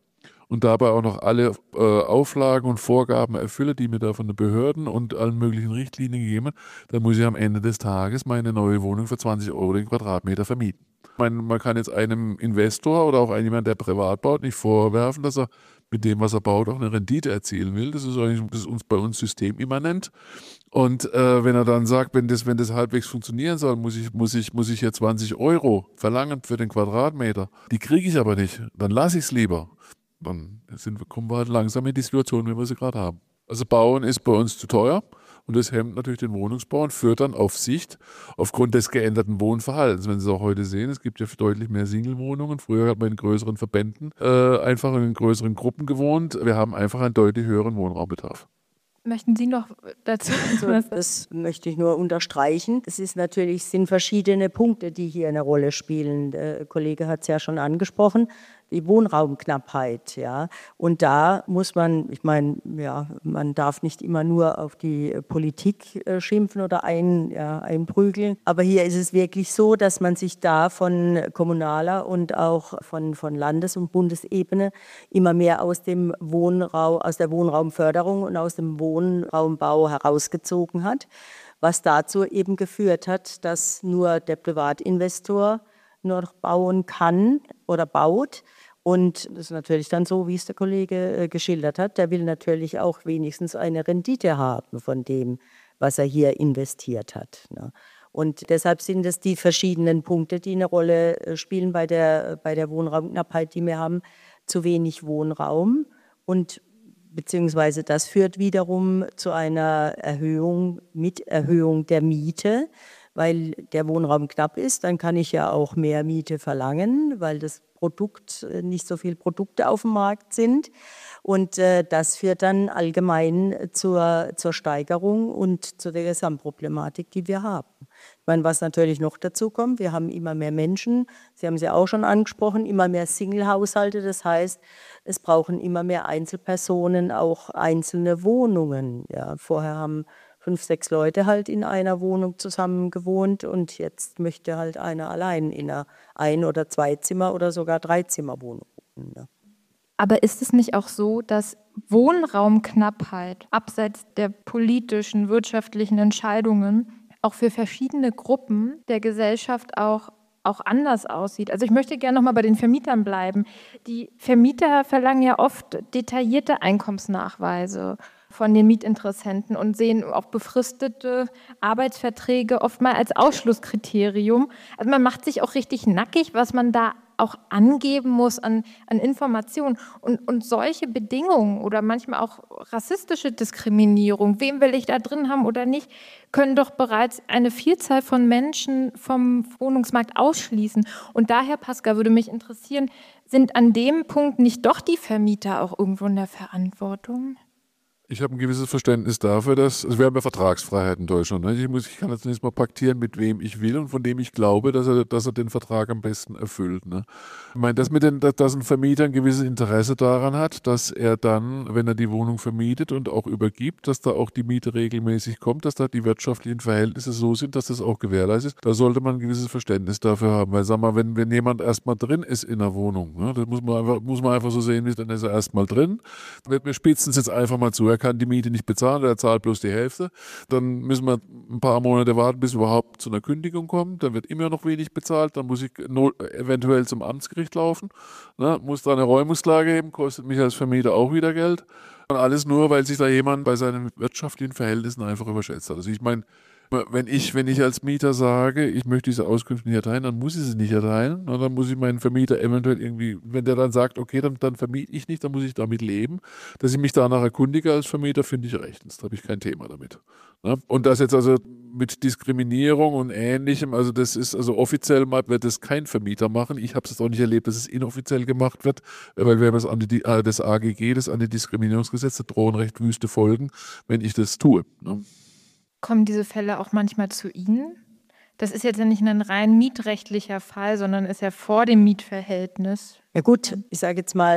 und dabei auch noch alle äh, Auflagen und Vorgaben erfülle, die mir da von den Behörden und allen möglichen Richtlinien gegeben, dann muss ich am Ende des Tages meine neue Wohnung für zwanzig Euro den Quadratmeter vermieten. Ich meine, man kann jetzt einem Investor oder auch jemand, der privat baut, nicht vorwerfen, dass er mit dem, was er baut, auch eine Rendite erzielen will. Das ist eigentlich das ist uns bei uns systemimmanent. Und äh, wenn er dann sagt, wenn das, wenn das halbwegs funktionieren soll, muss ich, muss ich, muss ich hier zwanzig Euro verlangen für den Quadratmeter. Die kriege ich aber nicht. Dann lasse ich es lieber. Dann sind, kommen wir halt langsam in die Situation, wie wir sie gerade haben. Also Bauen ist bei uns zu teuer. Und das hemmt natürlich den Wohnungsbau und führt dann auf Sicht, aufgrund des geänderten Wohnverhaltens, wenn Sie es auch heute sehen, es gibt ja deutlich mehr Single-Wohnungen. Früher hat man in größeren Verbänden, äh, einfach in größeren Gruppen gewohnt. Wir haben einfach einen deutlich höheren Wohnraumbedarf. Möchten Sie noch dazu also, was? Das möchte ich nur unterstreichen. Es ist natürlich, sind verschiedene Punkte, die hier eine Rolle spielen. Der Kollege hat es ja schon angesprochen. Die Wohnraumknappheit, ja. Und da muss man, ich meine, ja, man darf nicht immer nur auf die Politik äh, schimpfen oder ein, ja, einprügeln. Aber hier ist es wirklich so, dass man sich da von kommunaler und auch von, von Landes- und Bundesebene immer mehr aus dem Wohnraum, aus der Wohnraumförderung und aus dem Wohnraumbau herausgezogen hat, was dazu eben geführt hat, dass nur der Privatinvestor nur noch bauen kann oder baut. Und das ist natürlich dann so, wie es der Kollege äh, geschildert hat. Der will natürlich auch wenigstens eine Rendite haben von dem, was er hier investiert hat. Ne? Und deshalb sind es die verschiedenen Punkte, die eine Rolle äh, spielen bei der, bei der Wohnraumknappheit, die wir haben. Zu wenig Wohnraum und beziehungsweise das führt wiederum zu einer Erhöhung, mit Erhöhung der Miete, weil der Wohnraum knapp ist, dann kann ich ja auch mehr Miete verlangen, weil das Produkt, nicht so viele Produkte auf dem Markt sind. Und äh, das führt dann allgemein zur, zur Steigerung und zu der Gesamtproblematik, die wir haben. Ich meine, was natürlich noch dazu kommt, wir haben immer mehr Menschen, Sie haben es ja auch schon angesprochen, immer mehr Single-Haushalte. Das heißt, es brauchen immer mehr Einzelpersonen auch einzelne Wohnungen. Ja, vorher haben fünf, sechs Leute halt in einer Wohnung zusammen gewohnt und jetzt möchte halt einer allein in einer Ein- oder Zweizimmer- oder sogar Dreizimmerwohnung wohnen. Ne? Aber ist es nicht auch so, dass Wohnraumknappheit abseits der politischen, wirtschaftlichen Entscheidungen auch für verschiedene Gruppen der Gesellschaft auch, auch anders aussieht? Also ich möchte gerne noch mal bei den Vermietern bleiben. Die Vermieter verlangen ja oft detaillierte Einkommensnachweise von den Mietinteressenten und sehen auch befristete Arbeitsverträge oft mal als Ausschlusskriterium. Also man macht sich auch richtig nackig, was man da auch angeben muss an, an Informationen. Und, und solche Bedingungen oder manchmal auch rassistische Diskriminierung, wem will ich da drin haben oder nicht, können doch bereits eine Vielzahl von Menschen vom Wohnungsmarkt ausschließen. Und daher, Pascal, würde mich interessieren, sind an dem Punkt nicht doch die Vermieter auch irgendwo in der Verantwortung? Ich habe ein gewisses Verständnis dafür, dass, also wir haben ja Vertragsfreiheit in Deutschland. Ne? Ich, muss, ich kann jetzt zunächst mal paktieren, mit wem ich will und von dem ich glaube, dass er, dass er den Vertrag am besten erfüllt. Ne? Ich meine, dass, mit den, dass ein Vermieter ein gewisses Interesse daran hat, dass er dann, wenn er die Wohnung vermietet und auch übergibt, dass da auch die Miete regelmäßig kommt, dass da die wirtschaftlichen Verhältnisse so sind, dass das auch gewährleistet ist. Da sollte man ein gewisses Verständnis dafür haben. Weil, sag mal, wenn, wenn jemand erstmal drin ist in der Wohnung, ne, das muss man einfach, muss man einfach so sehen, dann ist er erstmal drin. Dann wird mir spitzen jetzt einfach mal zu. Er kann die Miete nicht bezahlen, er zahlt bloß die Hälfte. Dann müssen wir ein paar Monate warten, bis wir überhaupt zu einer Kündigung kommen. Dann wird immer noch wenig bezahlt. Dann muss ich no- eventuell zum Amtsgericht laufen. Ne? Muss da eine Räumungsklage geben, kostet mich als Vermieter auch wieder Geld. Und alles nur, weil sich da jemand bei seinen wirtschaftlichen Verhältnissen einfach überschätzt hat. Also ich meine, wenn ich, wenn ich als Mieter sage, ich möchte diese Auskünfte nicht erteilen, dann muss ich sie nicht erteilen. Und dann muss ich meinen Vermieter eventuell irgendwie, wenn der dann sagt, okay, dann, dann vermiete ich nicht, dann muss ich damit leben. Dass ich mich danach erkundige als Vermieter, finde ich rechtens. Da habe ich kein Thema damit. Ne? Und das jetzt also mit Diskriminierung und Ähnlichem, also das ist, also offiziell mal wird das kein Vermieter machen. Ich habe es auch nicht erlebt, dass es inoffiziell gemacht wird, weil wir haben das, Anti, äh, das A G G, das Antidiskriminierungsgesetz, da drohen recht wüste Folgen, wenn ich das tue. Ne? Kommen diese Fälle auch manchmal zu Ihnen? Das ist jetzt ja nicht ein rein mietrechtlicher Fall, sondern ist ja vor dem Mietverhältnis. Ja gut, ich sage jetzt mal,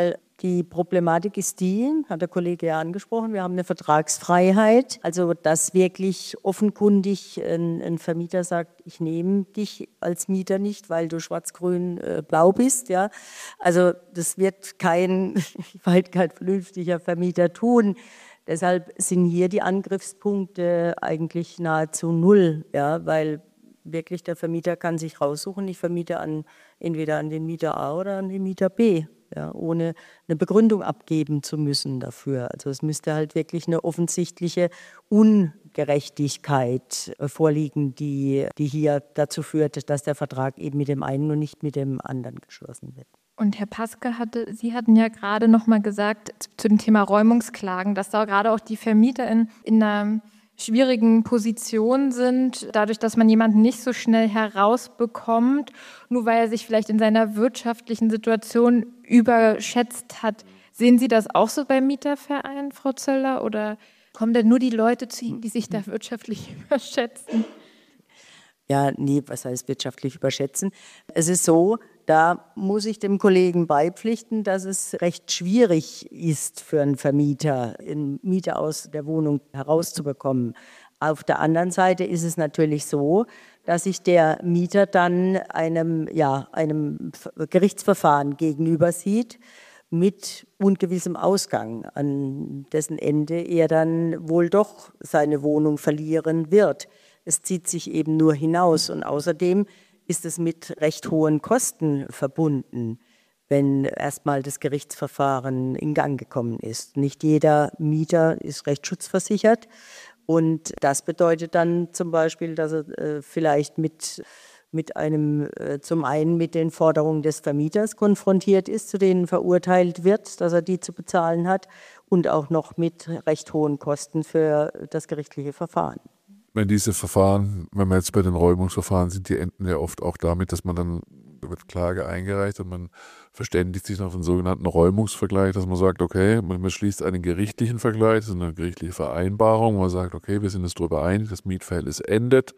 Die Problematik ist die, hat der Kollege ja angesprochen, wir haben eine Vertragsfreiheit, also dass wirklich offenkundig ein, ein Vermieter sagt, ich nehme dich als Mieter nicht, weil du schwarz-grün-blau bist. Ja? Also das wird kein, weit kein vernünftiger Vermieter tun. Deshalb sind hier die Angriffspunkte eigentlich nahezu null, ja? Weil wirklich der Vermieter kann sich raussuchen, ich vermiete an, entweder an den Mieter A oder an den Mieter B. Ja, ohne eine Begründung abgeben zu müssen dafür. Also es müsste halt wirklich eine offensichtliche Ungerechtigkeit vorliegen, die, die hier dazu führt, dass der Vertrag eben mit dem einen und nicht mit dem anderen geschlossen wird. Und Herr Paske, hatte, Sie hatten ja gerade noch mal gesagt zu dem Thema Räumungsklagen, dass da gerade auch die Vermieter in, in einer schwierigen Position sind, dadurch, dass man jemanden nicht so schnell herausbekommt, nur weil er sich vielleicht in seiner wirtschaftlichen Situation überschätzt hat. Sehen Sie das auch so beim Mieterverein, Frau Zöller, oder kommen denn nur die Leute zu Ihnen, die sich da wirtschaftlich überschätzen? Ja, nee, was heißt wirtschaftlich überschätzen? Es ist so, da muss ich dem Kollegen beipflichten, dass es recht schwierig ist für einen Vermieter, einen Mieter aus der Wohnung herauszubekommen. Auf der anderen Seite ist es natürlich so, dass sich der Mieter dann einem, ja, einem Gerichtsverfahren gegenüber sieht mit ungewissem Ausgang, an dessen Ende er dann wohl doch seine Wohnung verlieren wird. Es zieht sich eben nur hinaus und außerdem ist es mit recht hohen Kosten verbunden, wenn erstmal das Gerichtsverfahren in Gang gekommen ist. Nicht jeder Mieter ist rechtsschutzversichert und das bedeutet dann zum Beispiel, dass er äh, vielleicht mit, mit einem, äh, zum einen mit den Forderungen des Vermieters konfrontiert ist, zu denen verurteilt wird, dass er die zu bezahlen hat und auch noch mit recht hohen Kosten für das gerichtliche Verfahren. Wenn diese Verfahren, wenn wir jetzt bei den Räumungsverfahren sind, die enden ja oft auch damit, dass man dann, da wird Klage eingereicht und man verständigt sich auf einen sogenannten Räumungsvergleich, dass man sagt, okay, man schließt einen gerichtlichen Vergleich, das ist eine gerichtliche Vereinbarung, wo man sagt, okay, wir sind uns darüber einig, das Mietverhältnis endet,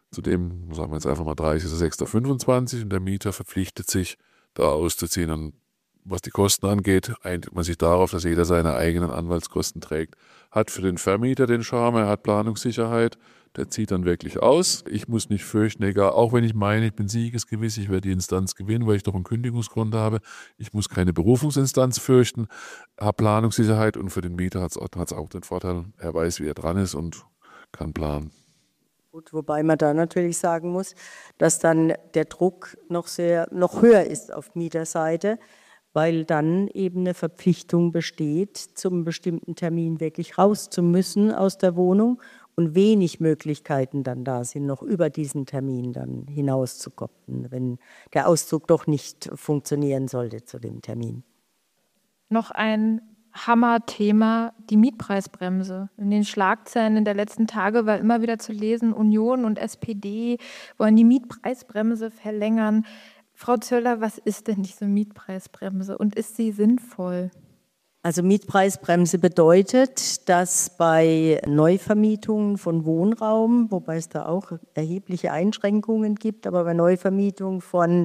zudem sagen wir jetzt einfach mal dreißigster sechster fünfundzwanzig und der Mieter verpflichtet sich, da auszuziehen. Und was die Kosten angeht, einigt man sich darauf, dass jeder seine eigenen Anwaltskosten trägt. Hat für den Vermieter den Charme, er hat Planungssicherheit, der zieht dann wirklich aus. Ich muss nicht fürchten, egal, auch wenn ich meine, ich bin siegesgewiss, ich werde die Instanz gewinnen, weil ich doch einen Kündigungsgrund habe. Ich muss keine Berufungsinstanz fürchten, habe Planungssicherheit und für den Mieter hat es auch den Vorteil, er weiß, wie er dran ist und kann planen. Gut, wobei man da natürlich sagen muss, dass dann der Druck noch sehr, noch höher ist auf Mieterseite, weil dann eben eine Verpflichtung besteht, zum bestimmten Termin wirklich raus zu müssen aus der Wohnung und wenig Möglichkeiten dann da sind, noch über diesen Termin dann hinauszukommen, wenn der Auszug doch nicht funktionieren sollte zu dem Termin. Noch ein Hammerthema, die Mietpreisbremse. In den Schlagzeilen in der letzten Tage war immer wieder zu lesen, Union und S P D wollen die Mietpreisbremse verlängern. Frau Zöller, was ist denn diese Mietpreisbremse und ist sie sinnvoll? Also Mietpreisbremse bedeutet, dass bei Neuvermietungen von Wohnraum, wobei es da auch erhebliche Einschränkungen gibt, aber bei Neuvermietung von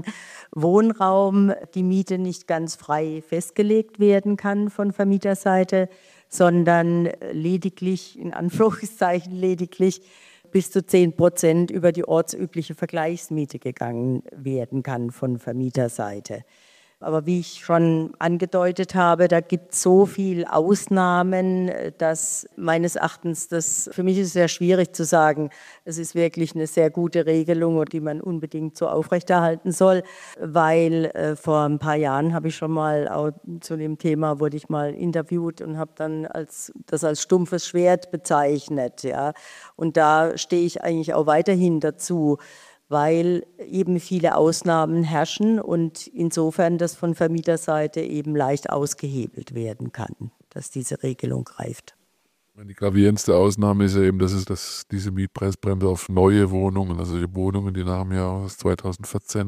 Wohnraum die Miete nicht ganz frei festgelegt werden kann von Vermieterseite, sondern lediglich, in Anführungszeichen lediglich, bis zu zehn Prozent über die ortsübliche Vergleichsmiete gegangen werden kann von Vermieterseite. Aber wie ich schon angedeutet habe, da gibt es so viele Ausnahmen, dass meines Erachtens, das, für mich ist es sehr schwierig zu sagen, es ist wirklich eine sehr gute Regelung, die man unbedingt so aufrechterhalten soll, weil äh, vor ein paar Jahren habe ich schon mal auch zu dem Thema, wurde ich mal interviewt und habe dann als, das als stumpfes Schwert bezeichnet. Ja. Und da stehe ich eigentlich auch weiterhin dazu, weil eben viele Ausnahmen herrschen und insofern das von Vermieterseite eben leicht ausgehebelt werden kann, dass diese Regelung greift. Die gravierendste Ausnahme ist ja eben, dass, es, dass diese Mietpreisbremse auf neue Wohnungen, also die Wohnungen, die nach dem Jahr zweitausendvierzehn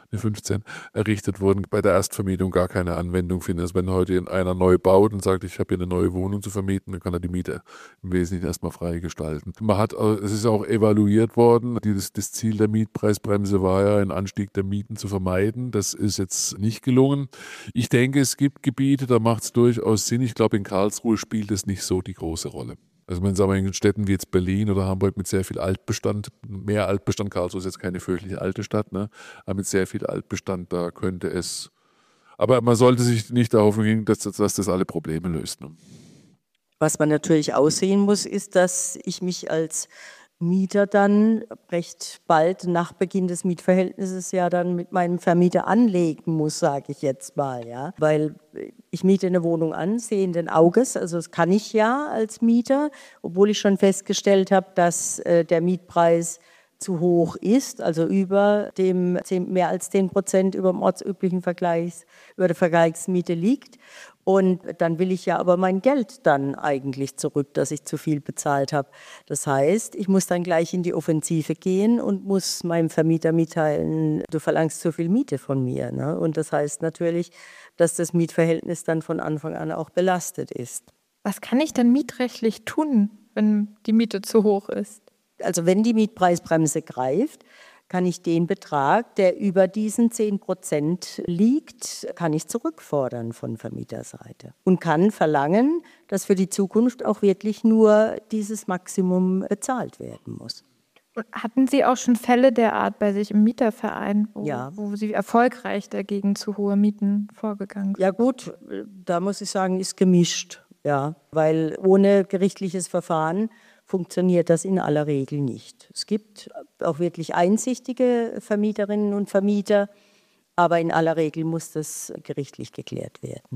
fünfzehn, errichtet wurden, bei der Erstvermietung gar keine Anwendung finden. Also wenn heute einer neu baut und sagt, ich habe hier eine neue Wohnung zu vermieten, dann kann er die Miete im Wesentlichen erstmal frei gestalten. Man hat, es ist auch evaluiert worden, das, das Ziel der Mietpreisbremse war ja, einen Anstieg der Mieten zu vermeiden. Das ist jetzt nicht gelungen. Ich denke, es gibt Gebiete, da macht es durchaus Sinn. Ich glaube, in Karlsruhe spielt es nicht so die große Rolle. Also wenn sagen wir in Städten wie jetzt Berlin oder Hamburg mit sehr viel Altbestand, mehr Altbestand, Karlsruhe ist jetzt keine fürchterlich alte Stadt, ne? Aber mit sehr viel Altbestand, da könnte es, aber man sollte sich nicht darauf hingehen, dass, dass das alle Probleme löst. Ne? Was man natürlich aussehen muss, ist, dass ich mich als Mieter dann recht bald nach Beginn des Mietverhältnisses ja dann mit meinem Vermieter anlegen muss, sage ich jetzt mal, ja, weil ich miete eine Wohnung an, sehenden Auges, also das kann ich ja als Mieter, obwohl ich schon festgestellt habe, dass äh, der Mietpreis zu hoch ist, also über dem mehr als zehn Prozent über dem ortsüblichen Vergleichs, über der Vergleichsmiete liegt. Und dann will ich ja aber mein Geld dann eigentlich zurück, dass ich zu viel bezahlt habe. Das heißt, ich muss dann gleich in die Offensive gehen und muss meinem Vermieter mitteilen, du verlangst zu viel Miete von mir. Ne? Und das heißt natürlich, dass das Mietverhältnis dann von Anfang an auch belastet ist. Was kann ich denn mietrechtlich tun, wenn die Miete zu hoch ist? Also wenn die Mietpreisbremse greift, kann ich den Betrag, der über diesen zehn Prozent liegt, kann ich zurückfordern von Vermieterseite und kann verlangen, dass für die Zukunft auch wirklich nur dieses Maximum bezahlt werden muss. Hatten Sie auch schon Fälle der Art bei sich im Mieterverein, wo, ja. wo Sie erfolgreich dagegen zu hohe Mieten vorgegangen sind? Ja gut, da muss ich sagen, ist gemischt, ja, weil ohne gerichtliches Verfahren funktioniert das in aller Regel nicht. Es gibt auch wirklich einsichtige Vermieterinnen und Vermieter, aber in aller Regel muss das gerichtlich geklärt werden.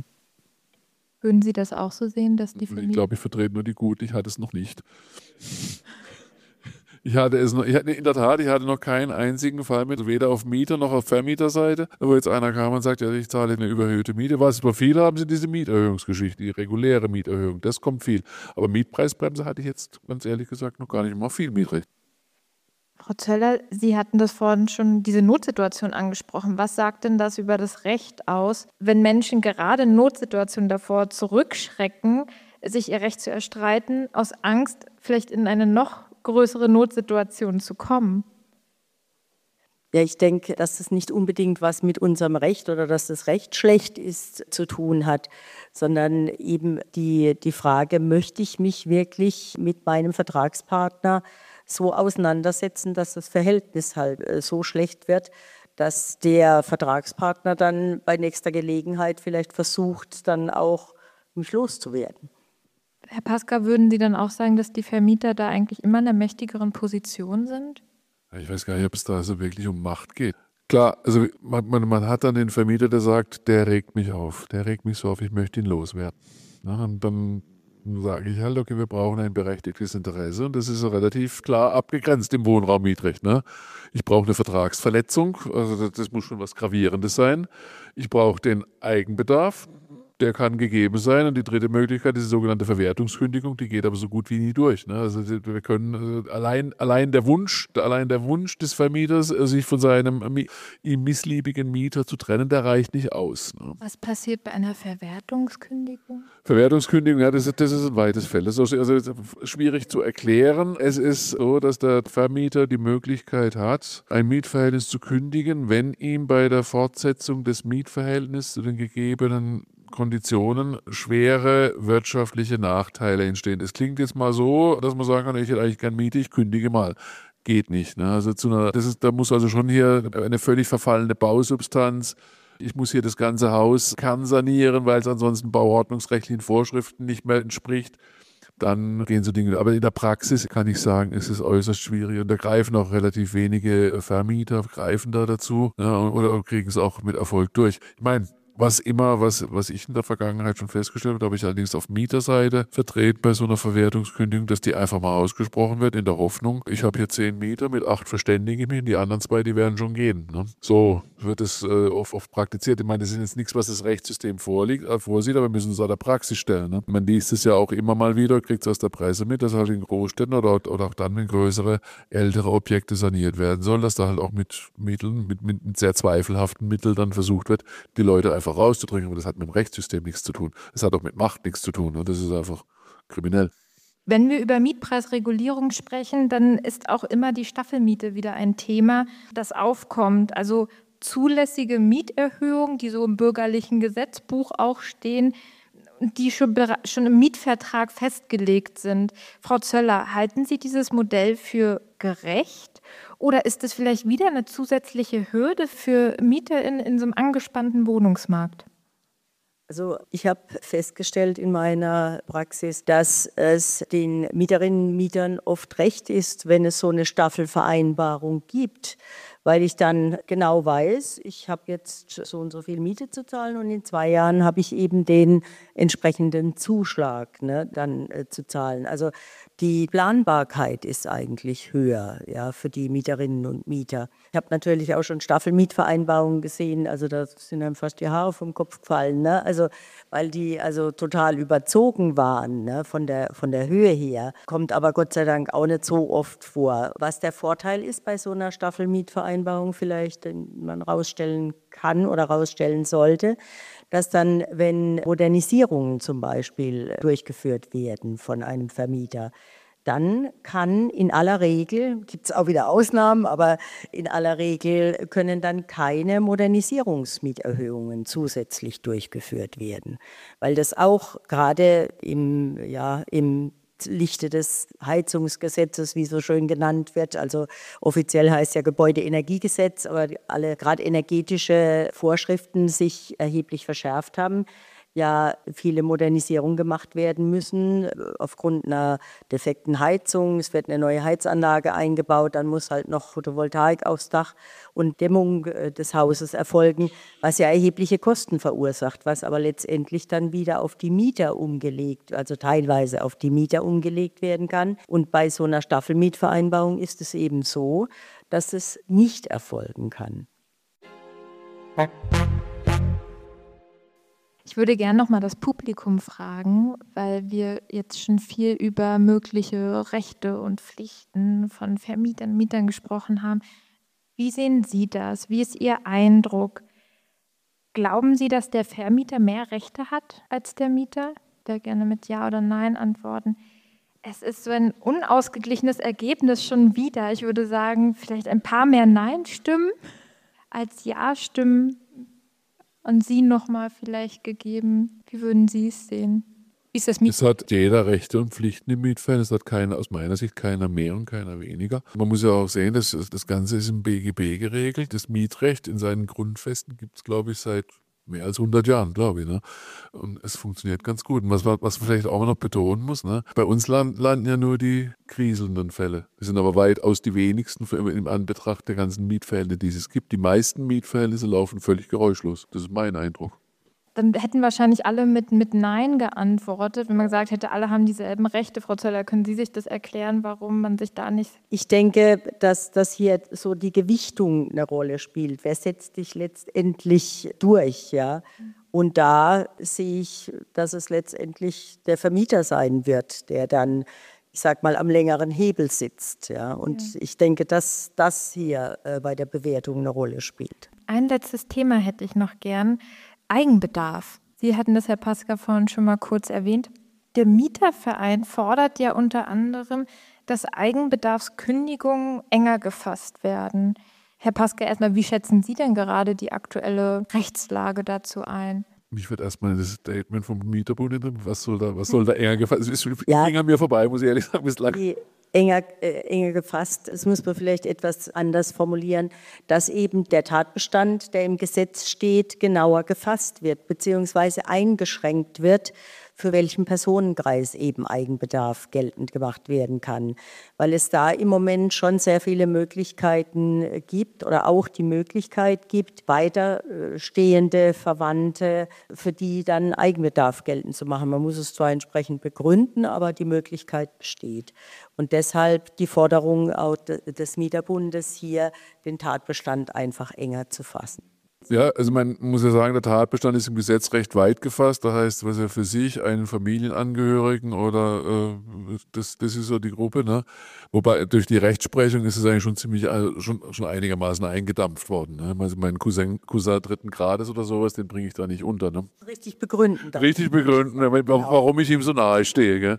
Würden Sie das auch so sehen, dass die Vermieter... Ich glaube, ich vertrete nur die Guten, ich hatte es noch nicht. Ich hatte es noch, ich hatte, in der Tat, ich hatte noch keinen einzigen Fall mit, weder auf Mieter- noch auf Vermieterseite, wo jetzt einer kam und sagt, ja, ich zahle eine überhöhte Miete. Was über viele haben sie diese Mieterhöhungsgeschichte, die reguläre Mieterhöhung, das kommt viel. Aber Mietpreisbremse hatte ich jetzt, ganz ehrlich gesagt, noch gar nicht mal viel Mietrecht. Frau Zöller, Sie hatten das vorhin schon, diese Notsituation angesprochen. Was sagt denn das über das Recht aus, wenn Menschen gerade in Notsituationen davor zurückschrecken, sich ihr Recht zu erstreiten, aus Angst, vielleicht in eine noch größere Notsituation zu kommen? Ja, ich denke, dass das nicht unbedingt was mit unserem Recht oder dass das Recht schlecht ist zu tun hat, sondern eben die, die Frage, möchte ich mich wirklich mit meinem Vertragspartner so auseinandersetzen, dass das Verhältnis halt so schlecht wird, dass der Vertragspartner dann bei nächster Gelegenheit vielleicht versucht, dann auch mich loszuwerden. Herr Paska, würden Sie dann auch sagen, dass die Vermieter da eigentlich immer in einer mächtigeren Position sind? Ich weiß gar nicht, ob es da so wirklich um Macht geht. Klar, also man, man, man hat dann den Vermieter, der sagt, der regt mich auf, der regt mich so auf, ich möchte ihn loswerden. Na, und dann sage ich halt, okay, wir brauchen ein berechtigtes Interesse und das ist relativ klar abgegrenzt im Wohnraummietrecht. Ne? Ich brauche eine Vertragsverletzung, also das, das muss schon was Gravierendes sein. Ich brauche den Eigenbedarf. Der kann gegeben sein. Und die dritte Möglichkeit ist die sogenannte Verwertungskündigung, die geht aber so gut wie nie durch. Ne? Also wir können allein, allein der Wunsch, allein der Wunsch des Vermieters, sich von seinem ihm missliebigen Mieter zu trennen, der reicht nicht aus. Ne? Was passiert bei einer Verwertungskündigung? Verwertungskündigung, ja, das ist, das ist ein weites Feld. Das ist also schwierig zu erklären. Es ist so, dass der Vermieter die Möglichkeit hat, ein Mietverhältnis zu kündigen, wenn ihm bei der Fortsetzung des Mietverhältnisses zu den gegebenen Konditionen schwere wirtschaftliche Nachteile entstehen. Es klingt jetzt mal so, dass man sagen kann, ich hätte eigentlich gern Miete, ich kündige mal. Geht nicht. Ne? Also zu einer, das ist, da muss also schon hier eine völlig verfallene Bausubstanz. Ich muss hier das ganze Haus kernsanieren, weil es ansonsten bauordnungsrechtlichen Vorschriften nicht mehr entspricht. Dann gehen so Dinge. Aber in der Praxis kann ich sagen, ist es äußerst schwierig. Und da greifen auch relativ wenige Vermieter, greifen da dazu, ja, oder kriegen es auch mit Erfolg durch. Ich meine, Was immer, was, was ich in der Vergangenheit schon festgestellt habe, habe ich allerdings auf Mieterseite vertreten bei so einer Verwertungskündigung, dass die einfach mal ausgesprochen wird in der Hoffnung, ich habe hier zehn Mieter mit acht Verständigen hin, die anderen zwei, die werden schon gehen. Ne? So wird es äh, oft, oft praktiziert. Ich meine, das ist jetzt nichts, was das Rechtssystem vorliegt, äh, vorsieht, aber wir müssen es an der Praxis stellen. Ne? Man liest es ja auch immer mal wieder, kriegt es aus der Presse mit, dass halt in Großstädten oder, oder auch dann, wenn größere, ältere Objekte saniert werden sollen, dass da halt auch mit Mitteln, mit, mit, mit sehr zweifelhaften Mitteln dann versucht wird, die Leute einfach rauszudrängen, aber das hat mit dem Rechtssystem nichts zu tun. Das hat auch mit Macht nichts zu tun. Ne? Das ist einfach kriminell. Wenn wir über Mietpreisregulierung sprechen, dann ist auch immer die Staffelmiete wieder ein Thema, das aufkommt. Also zulässige Mieterhöhungen, die so im bürgerlichen Gesetzbuch auch stehen, die schon, schon im Mietvertrag festgelegt sind. Frau Zöller, halten Sie dieses Modell für gerecht? Oder ist es vielleicht wieder eine zusätzliche Hürde für Mieter in, in so einem angespannten Wohnungsmarkt? Also ich habe festgestellt in meiner Praxis, dass es den Mieterinnen und Mietern oft recht ist, wenn es so eine Staffelvereinbarung gibt, weil ich dann genau weiß, ich habe jetzt so und so viel Miete zu zahlen und in zwei Jahren habe ich eben den entsprechenden Zuschlag, ne, dann äh, zu zahlen. Also die Planbarkeit ist eigentlich höher, ja, für die Mieterinnen und Mieter. Ich habe natürlich auch schon Staffelmietvereinbarungen gesehen, also da sind einem fast die Haare vom Kopf gefallen, ne? Also weil die also total überzogen waren, ne, von der, von der Höhe her. Kommt aber Gott sei Dank auch nicht so oft vor. Was der Vorteil ist bei so einer Staffelmietvereinbarung vielleicht, den man rausstellen kann oder rausstellen sollte, dass dann, wenn Modernisierungen zum Beispiel durchgeführt werden von einem Vermieter, dann kann in aller Regel, gibt es auch wieder Ausnahmen, aber in aller Regel können dann keine Modernisierungsmieterhöhungen zusätzlich durchgeführt werden, weil das auch gerade im, ja, im Lichte des Heizungsgesetzes, wie so schön genannt wird, also offiziell heißt ja Gebäudeenergiegesetz, aber alle gerade energetische Vorschriften sich erheblich verschärft haben, ja viele Modernisierungen gemacht werden müssen aufgrund einer defekten Heizung. Es wird eine neue Heizanlage eingebaut, dann muss halt noch Photovoltaik aufs Dach und Dämmung des Hauses erfolgen, was ja erhebliche Kosten verursacht, was aber letztendlich dann wieder auf die Mieter umgelegt, also teilweise auf die Mieter umgelegt werden kann. Und bei so einer Staffelmietvereinbarung ist es eben so, dass es nicht erfolgen kann. Ich würde gerne noch mal das Publikum fragen, weil wir jetzt schon viel über mögliche Rechte und Pflichten von Vermietern und Mietern gesprochen haben. Wie sehen Sie das? Wie ist Ihr Eindruck? Glauben Sie, dass der Vermieter mehr Rechte hat als der Mieter? Ich würde gerne mit Ja oder Nein antworten. Es ist so ein unausgeglichenes Ergebnis schon wieder. Ich würde sagen, vielleicht ein paar mehr Nein-Stimmen als Ja-Stimmen. Und Sie nochmal vielleicht gegeben. Wie würden Sie es sehen? Wie ist das Miet- Es hat jeder Rechte und Pflichten im Mietverhältnis. Es hat keiner, aus meiner Sicht keiner mehr und keiner weniger. Man muss ja auch sehen, dass das Ganze ist im B G B geregelt. Das Mietrecht in seinen Grundfesten gibt es, glaube ich, seit mehr als hundert Jahren, glaube ich. Ne? Und es funktioniert ganz gut. Und was, was man vielleicht auch noch betonen muss, ne? Bei uns landen, landen ja nur die kriselnden Fälle. Das sind aber weitaus die wenigsten im Anbetracht der ganzen Mietverhältnisse, die es gibt. Die meisten Mietverhältnisse laufen völlig geräuschlos. Das ist mein Eindruck. Dann hätten wahrscheinlich alle mit, mit Nein geantwortet, wenn man gesagt hätte, alle haben dieselben Rechte. Frau Zöller, können Sie sich das erklären, warum man sich da nicht... Ich denke, dass, dass hier so die Gewichtung eine Rolle spielt. Wer setzt sich letztendlich durch? Ja? Und da sehe ich, dass es letztendlich der Vermieter sein wird, der dann, ich sag mal, am längeren Hebel sitzt. Ja? Und ja. Ich denke, dass das hier äh, bei der Bewertung eine Rolle spielt. Ein letztes Thema hätte ich noch gern. Eigenbedarf. Sie hatten das, Herr Paska, vorhin schon mal kurz erwähnt. Der Mieterverein fordert ja unter anderem, dass Eigenbedarfskündigungen enger gefasst werden. Herr Paska, erstmal, wie schätzen Sie denn gerade die aktuelle Rechtslage dazu ein? Mich wird erstmal das Statement vom Mieterbund interessieren. Was soll da, was soll da enger gefasst? Es ist ja, ging an mir vorbei, muss ich ehrlich sagen, bislang. Die enger, äh, enger gefasst, das muss man vielleicht etwas anders formulieren, dass eben der Tatbestand, der im Gesetz steht, genauer gefasst wird, beziehungsweise eingeschränkt wird, für welchen Personenkreis eben Eigenbedarf geltend gemacht werden kann. Weil es da im Moment schon sehr viele Möglichkeiten gibt oder auch die Möglichkeit gibt, weiterstehende Verwandte, für die dann Eigenbedarf geltend zu machen. Man muss es zwar entsprechend begründen, aber die Möglichkeit besteht. Und deshalb die Forderung auch des Mieterbundes hier, den Tatbestand einfach enger zu fassen. Ja, also man muss ja sagen, der Tatbestand ist im Gesetz recht weit gefasst. Das heißt, was er für sich, einen Familienangehörigen oder äh, das, das ist so die Gruppe, ne? Wobei durch die Rechtsprechung ist es eigentlich schon ziemlich äh, schon, schon einigermaßen eingedampft worden. Ne? Also mein Cousin, Cousin dritten Grades oder sowas, den bringe ich da nicht unter. Ne? Richtig begründen. Dann. Richtig begründen, warum ich ihm so nahe stehe. Gell?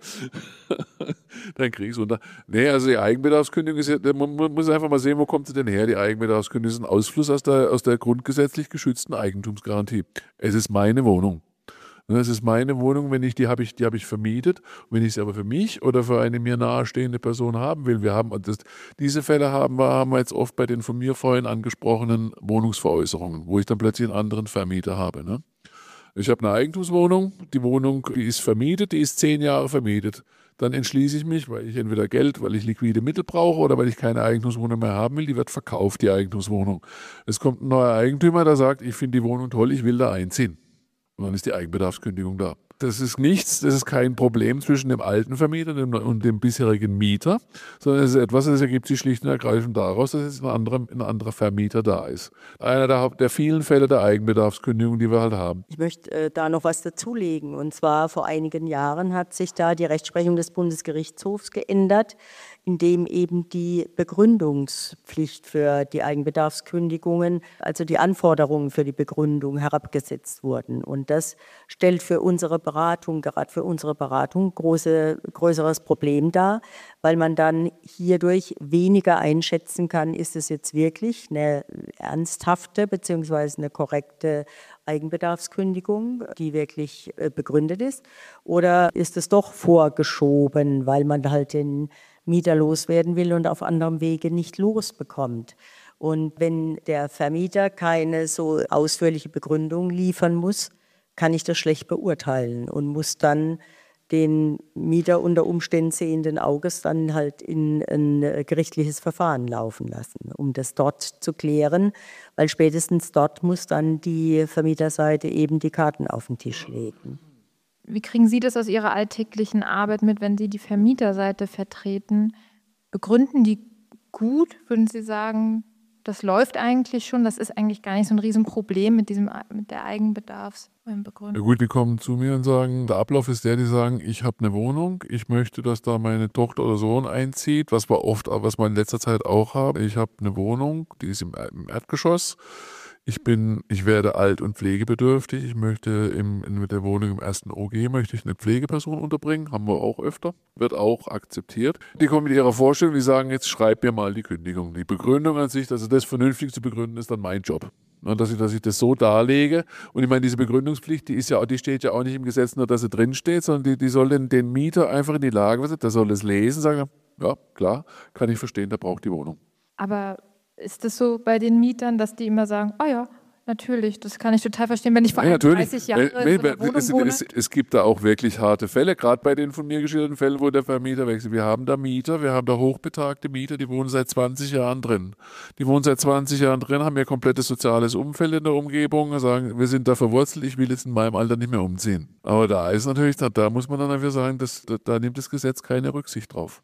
Dann krieg ich es unter. Nee, also die Eigenbedarfskündigung ist ja, man muss einfach mal sehen, wo kommt sie denn her? Die Eigenbedarfskündigung ist ein Ausfluss aus der, aus der grundgesetzlich geschützten Eigentumsgarantie. Es ist meine Wohnung. Es ist meine Wohnung, wenn ich die habe ich, die habe ich vermietet. Und wenn ich sie aber für mich oder für eine mir nahestehende Person haben will, wir haben das, diese Fälle haben wir, haben wir jetzt oft bei den von mir vorhin angesprochenen Wohnungsveräußerungen, wo ich dann plötzlich einen anderen Vermieter habe. Ne? Ich habe eine Eigentumswohnung, die Wohnung, die ist vermietet, die ist zehn Jahre vermietet. Dann entschließe ich mich, weil ich entweder Geld, weil ich liquide Mittel brauche oder weil ich keine Eigentumswohnung mehr haben will, die wird verkauft, die Eigentumswohnung. Es kommt ein neuer Eigentümer, der sagt, ich finde die Wohnung toll, ich will da einziehen. Und dann ist die Eigenbedarfskündigung da. Das ist nichts, das ist kein Problem zwischen dem alten Vermieter und dem bisherigen Mieter, sondern es ist etwas, das ergibt sich schlicht und ergreifend daraus, dass jetzt ein anderer, ein anderer Vermieter da ist. Einer der, der vielen Fälle der Eigenbedarfskündigung, die wir halt haben. Ich möchte äh, da noch was dazulegen. Und zwar vor einigen Jahren hat sich da die Rechtsprechung des Bundesgerichtshofs geändert, indem eben die Begründungspflicht für die Eigenbedarfskündigungen, also die Anforderungen für die Begründung herabgesetzt wurden. Und das stellt für unsere Beratung, gerade für unsere Beratung, große, größeres Problem dar, weil man dann hierdurch weniger einschätzen kann, ist es jetzt wirklich eine ernsthafte bzw. eine korrekte Eigenbedarfskündigung, die wirklich begründet ist, oder ist es doch vorgeschoben, weil man halt den Mieter loswerden will und auf anderem Wege nicht losbekommt. Und wenn der Vermieter keine so ausführliche Begründung liefern muss, kann ich das schlecht beurteilen und muss dann den Mieter unter Umständen sehenden Auges dann halt in ein gerichtliches Verfahren laufen lassen, um das dort zu klären, weil spätestens dort muss dann die Vermieterseite eben die Karten auf den Tisch legen. Wie kriegen Sie das aus Ihrer alltäglichen Arbeit mit, wenn Sie die Vermieterseite vertreten? Begründen die gut? Würden Sie sagen, das läuft eigentlich schon, das ist eigentlich gar nicht so ein Riesenproblem mit, diesem, mit der Eigenbedarfsbegründung? Ja gut, die kommen zu mir und sagen, der Ablauf ist der, die sagen, ich habe eine Wohnung, ich möchte, dass da meine Tochter oder Sohn einzieht, was wir oft, was wir in letzter Zeit auch haben. Ich habe eine Wohnung, die ist im, im Erdgeschoss. Ich bin, ich werde alt und pflegebedürftig. Ich möchte im, in, mit der Wohnung im ersten O G möchte ich eine Pflegeperson unterbringen. Haben wir auch öfter. Wird auch akzeptiert. Die kommen mit ihrer Vorstellung, die sagen, jetzt schreib mir mal die Kündigung. Die Begründung an sich, also das vernünftig zu begründen, ist dann mein Job. Dass ich, dass ich das so darlege. Und ich meine, diese Begründungspflicht, die ist ja, die steht ja auch nicht im Gesetz, nur dass sie drin steht, sondern die, die soll den, den Mieter einfach in die Lage versetzen. Der soll es lesen, sagen, ja, klar, kann ich verstehen, der braucht die Wohnung. Aber ist es so bei den Mietern, dass die immer sagen, oh ja, natürlich, das kann ich total verstehen, wenn ich vor ja, dreißig Jahren äh, nee, in so einer Wohnung es, wohne? Es, es gibt da auch wirklich harte Fälle, gerade bei den von mir geschilderten Fällen, wo der Vermieter wechselt. Wir haben da Mieter, wir haben da hochbetagte Mieter, die wohnen seit zwanzig Jahren drin. Die wohnen seit zwanzig Jahren drin, haben ihr komplettes soziales Umfeld in der Umgebung, sagen, wir sind da verwurzelt, ich will jetzt in meinem Alter nicht mehr umziehen. Aber da ist natürlich, da, da muss man dann einfach sagen, dass, da, da nimmt das Gesetz keine Rücksicht drauf.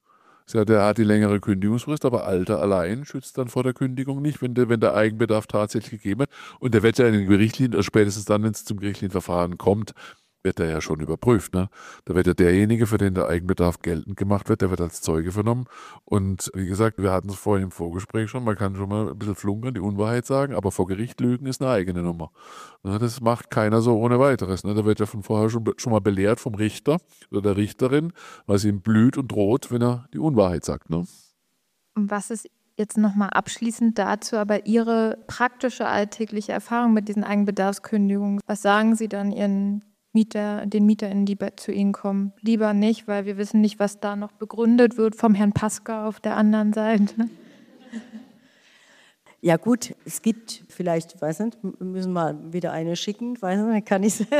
Ja, der hat die längere Kündigungsfrist, aber Alter allein schützt dann vor der Kündigung nicht, wenn der, wenn der Eigenbedarf tatsächlich gegeben wird. Und der wird ja in den gerichtlichen, spätestens dann, wenn es zum gerichtlichen Verfahren kommt, wird er ja schon überprüft. Ne? Da wird ja derjenige, für den der Eigenbedarf geltend gemacht wird, der wird als Zeuge vernommen. Und wie gesagt, wir hatten es vorhin im Vorgespräch schon, man kann schon mal ein bisschen flunkern, die Unwahrheit sagen, aber vor Gericht lügen ist eine eigene Nummer. Ne? Das macht keiner so ohne weiteres. Ne? Da wird ja von vorher schon, schon mal belehrt vom Richter oder der Richterin, was ihm blüht und droht, wenn er die Unwahrheit sagt. Ne? Und was ist jetzt nochmal abschließend dazu, aber Ihre praktische alltägliche Erfahrung mit diesen Eigenbedarfskündigungen? Was sagen Sie dann Ihren Mieter, den MieterInnen, die bei, zu Ihnen kommen? Lieber nicht, weil wir wissen nicht, was da noch begründet wird vom Herrn Paska auf der anderen Seite. Ja gut, es gibt vielleicht, weiß nicht, müssen wir mal wieder eine schicken, weiß nicht, dann kann ich es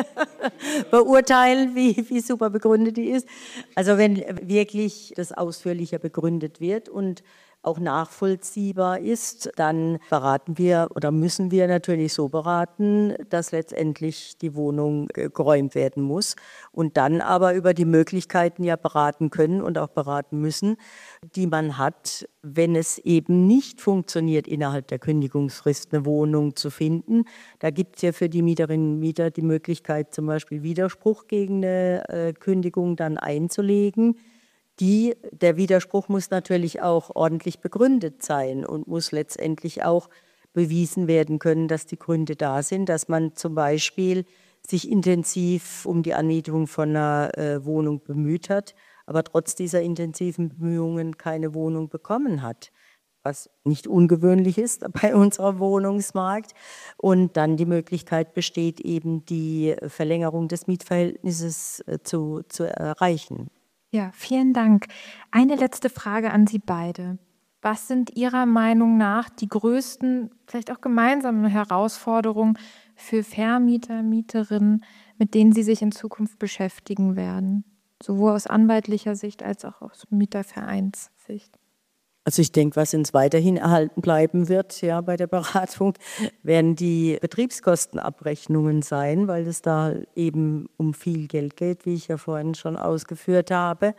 beurteilen, wie, wie super begründet die ist. Also wenn wirklich das ausführlicher begründet wird und auch nachvollziehbar ist, dann beraten wir oder müssen wir natürlich so beraten, dass letztendlich die Wohnung geräumt werden muss und dann aber über die Möglichkeiten ja beraten können und auch beraten müssen, die man hat, wenn es eben nicht funktioniert, innerhalb der Kündigungsfrist eine Wohnung zu finden. Da gibt es ja für die Mieterinnen und Mieter die Möglichkeit, zum Beispiel Widerspruch gegen eine äh, Kündigung dann einzulegen. Die, der Widerspruch muss natürlich auch ordentlich begründet sein und muss letztendlich auch bewiesen werden können, dass die Gründe da sind, dass man zum Beispiel sich intensiv um die Anmietung von einer äh, Wohnung bemüht hat, aber trotz dieser intensiven Bemühungen keine Wohnung bekommen hat, was nicht ungewöhnlich ist bei unserem Wohnungsmarkt. Und dann die Möglichkeit besteht, eben die Verlängerung des Mietverhältnisses äh, zu, zu erreichen. Ja, vielen Dank. Eine letzte Frage an Sie beide. Was sind Ihrer Meinung nach die größten, vielleicht auch gemeinsamen Herausforderungen für Vermieter, Mieterinnen, mit denen Sie sich in Zukunft beschäftigen werden? Sowohl aus anwaltlicher Sicht als auch aus Mietervereinssicht. Also ich denke, was uns weiterhin erhalten bleiben wird, ja, bei der Beratung, werden die Betriebskostenabrechnungen sein, weil es da eben um viel Geld geht, wie ich ja vorhin schon ausgeführt habe.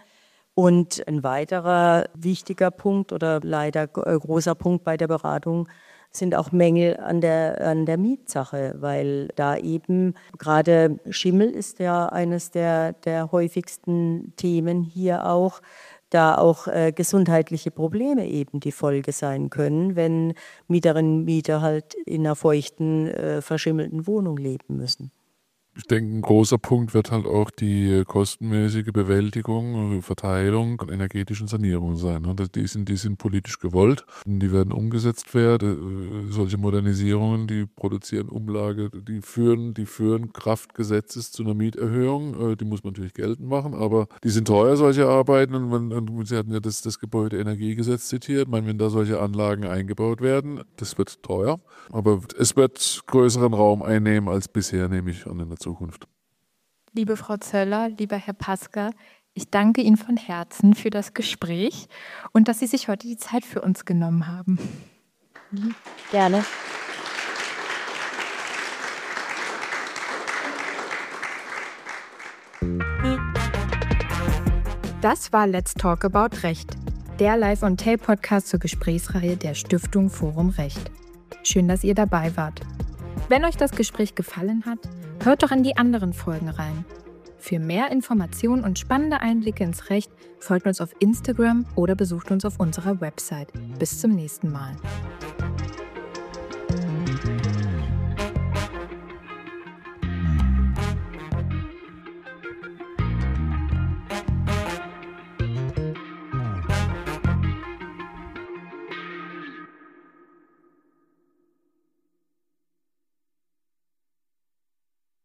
Und ein weiterer wichtiger Punkt oder leider großer Punkt bei der Beratung sind auch Mängel an der, an der Mietsache, weil da eben gerade Schimmel ist ja eines der, der häufigsten Themen hier auch, da auch äh, gesundheitliche Probleme eben die Folge sein können, wenn Mieterinnen und Mieter halt in einer feuchten, äh, verschimmelten Wohnung leben müssen. Ich denke, ein großer Punkt wird halt auch die kostenmäßige Bewältigung, Verteilung und energetischen Sanierung sein. Die sind, die sind politisch gewollt, die werden umgesetzt werden. Solche Modernisierungen, die produzieren Umlage, die führen, die führen Kraftgesetzes zu einer Mieterhöhung. Die muss man natürlich geltend machen, aber die sind teuer, solche Arbeiten. Und man, Sie hatten ja das, das Gebäudeenergiegesetz zitiert. Ich meine, wenn da solche Anlagen eingebaut werden, das wird teuer, aber es wird größeren Raum einnehmen als bisher, nehme ich an, in der Zukunft. Liebe Frau Zöller, lieber Herr Paska, ich danke Ihnen von Herzen für das Gespräch und dass Sie sich heute die Zeit für uns genommen haben. Gerne. Das war Let's Talk About Recht, der Live-on-Tape-Podcast zur Gesprächsreihe der Stiftung Forum Recht. Schön, dass ihr dabei wart. Wenn euch das Gespräch gefallen hat, hört doch in die anderen Folgen rein. Für mehr Informationen und spannende Einblicke ins Recht folgt uns auf Instagram oder besucht uns auf unserer Website. Bis zum nächsten Mal.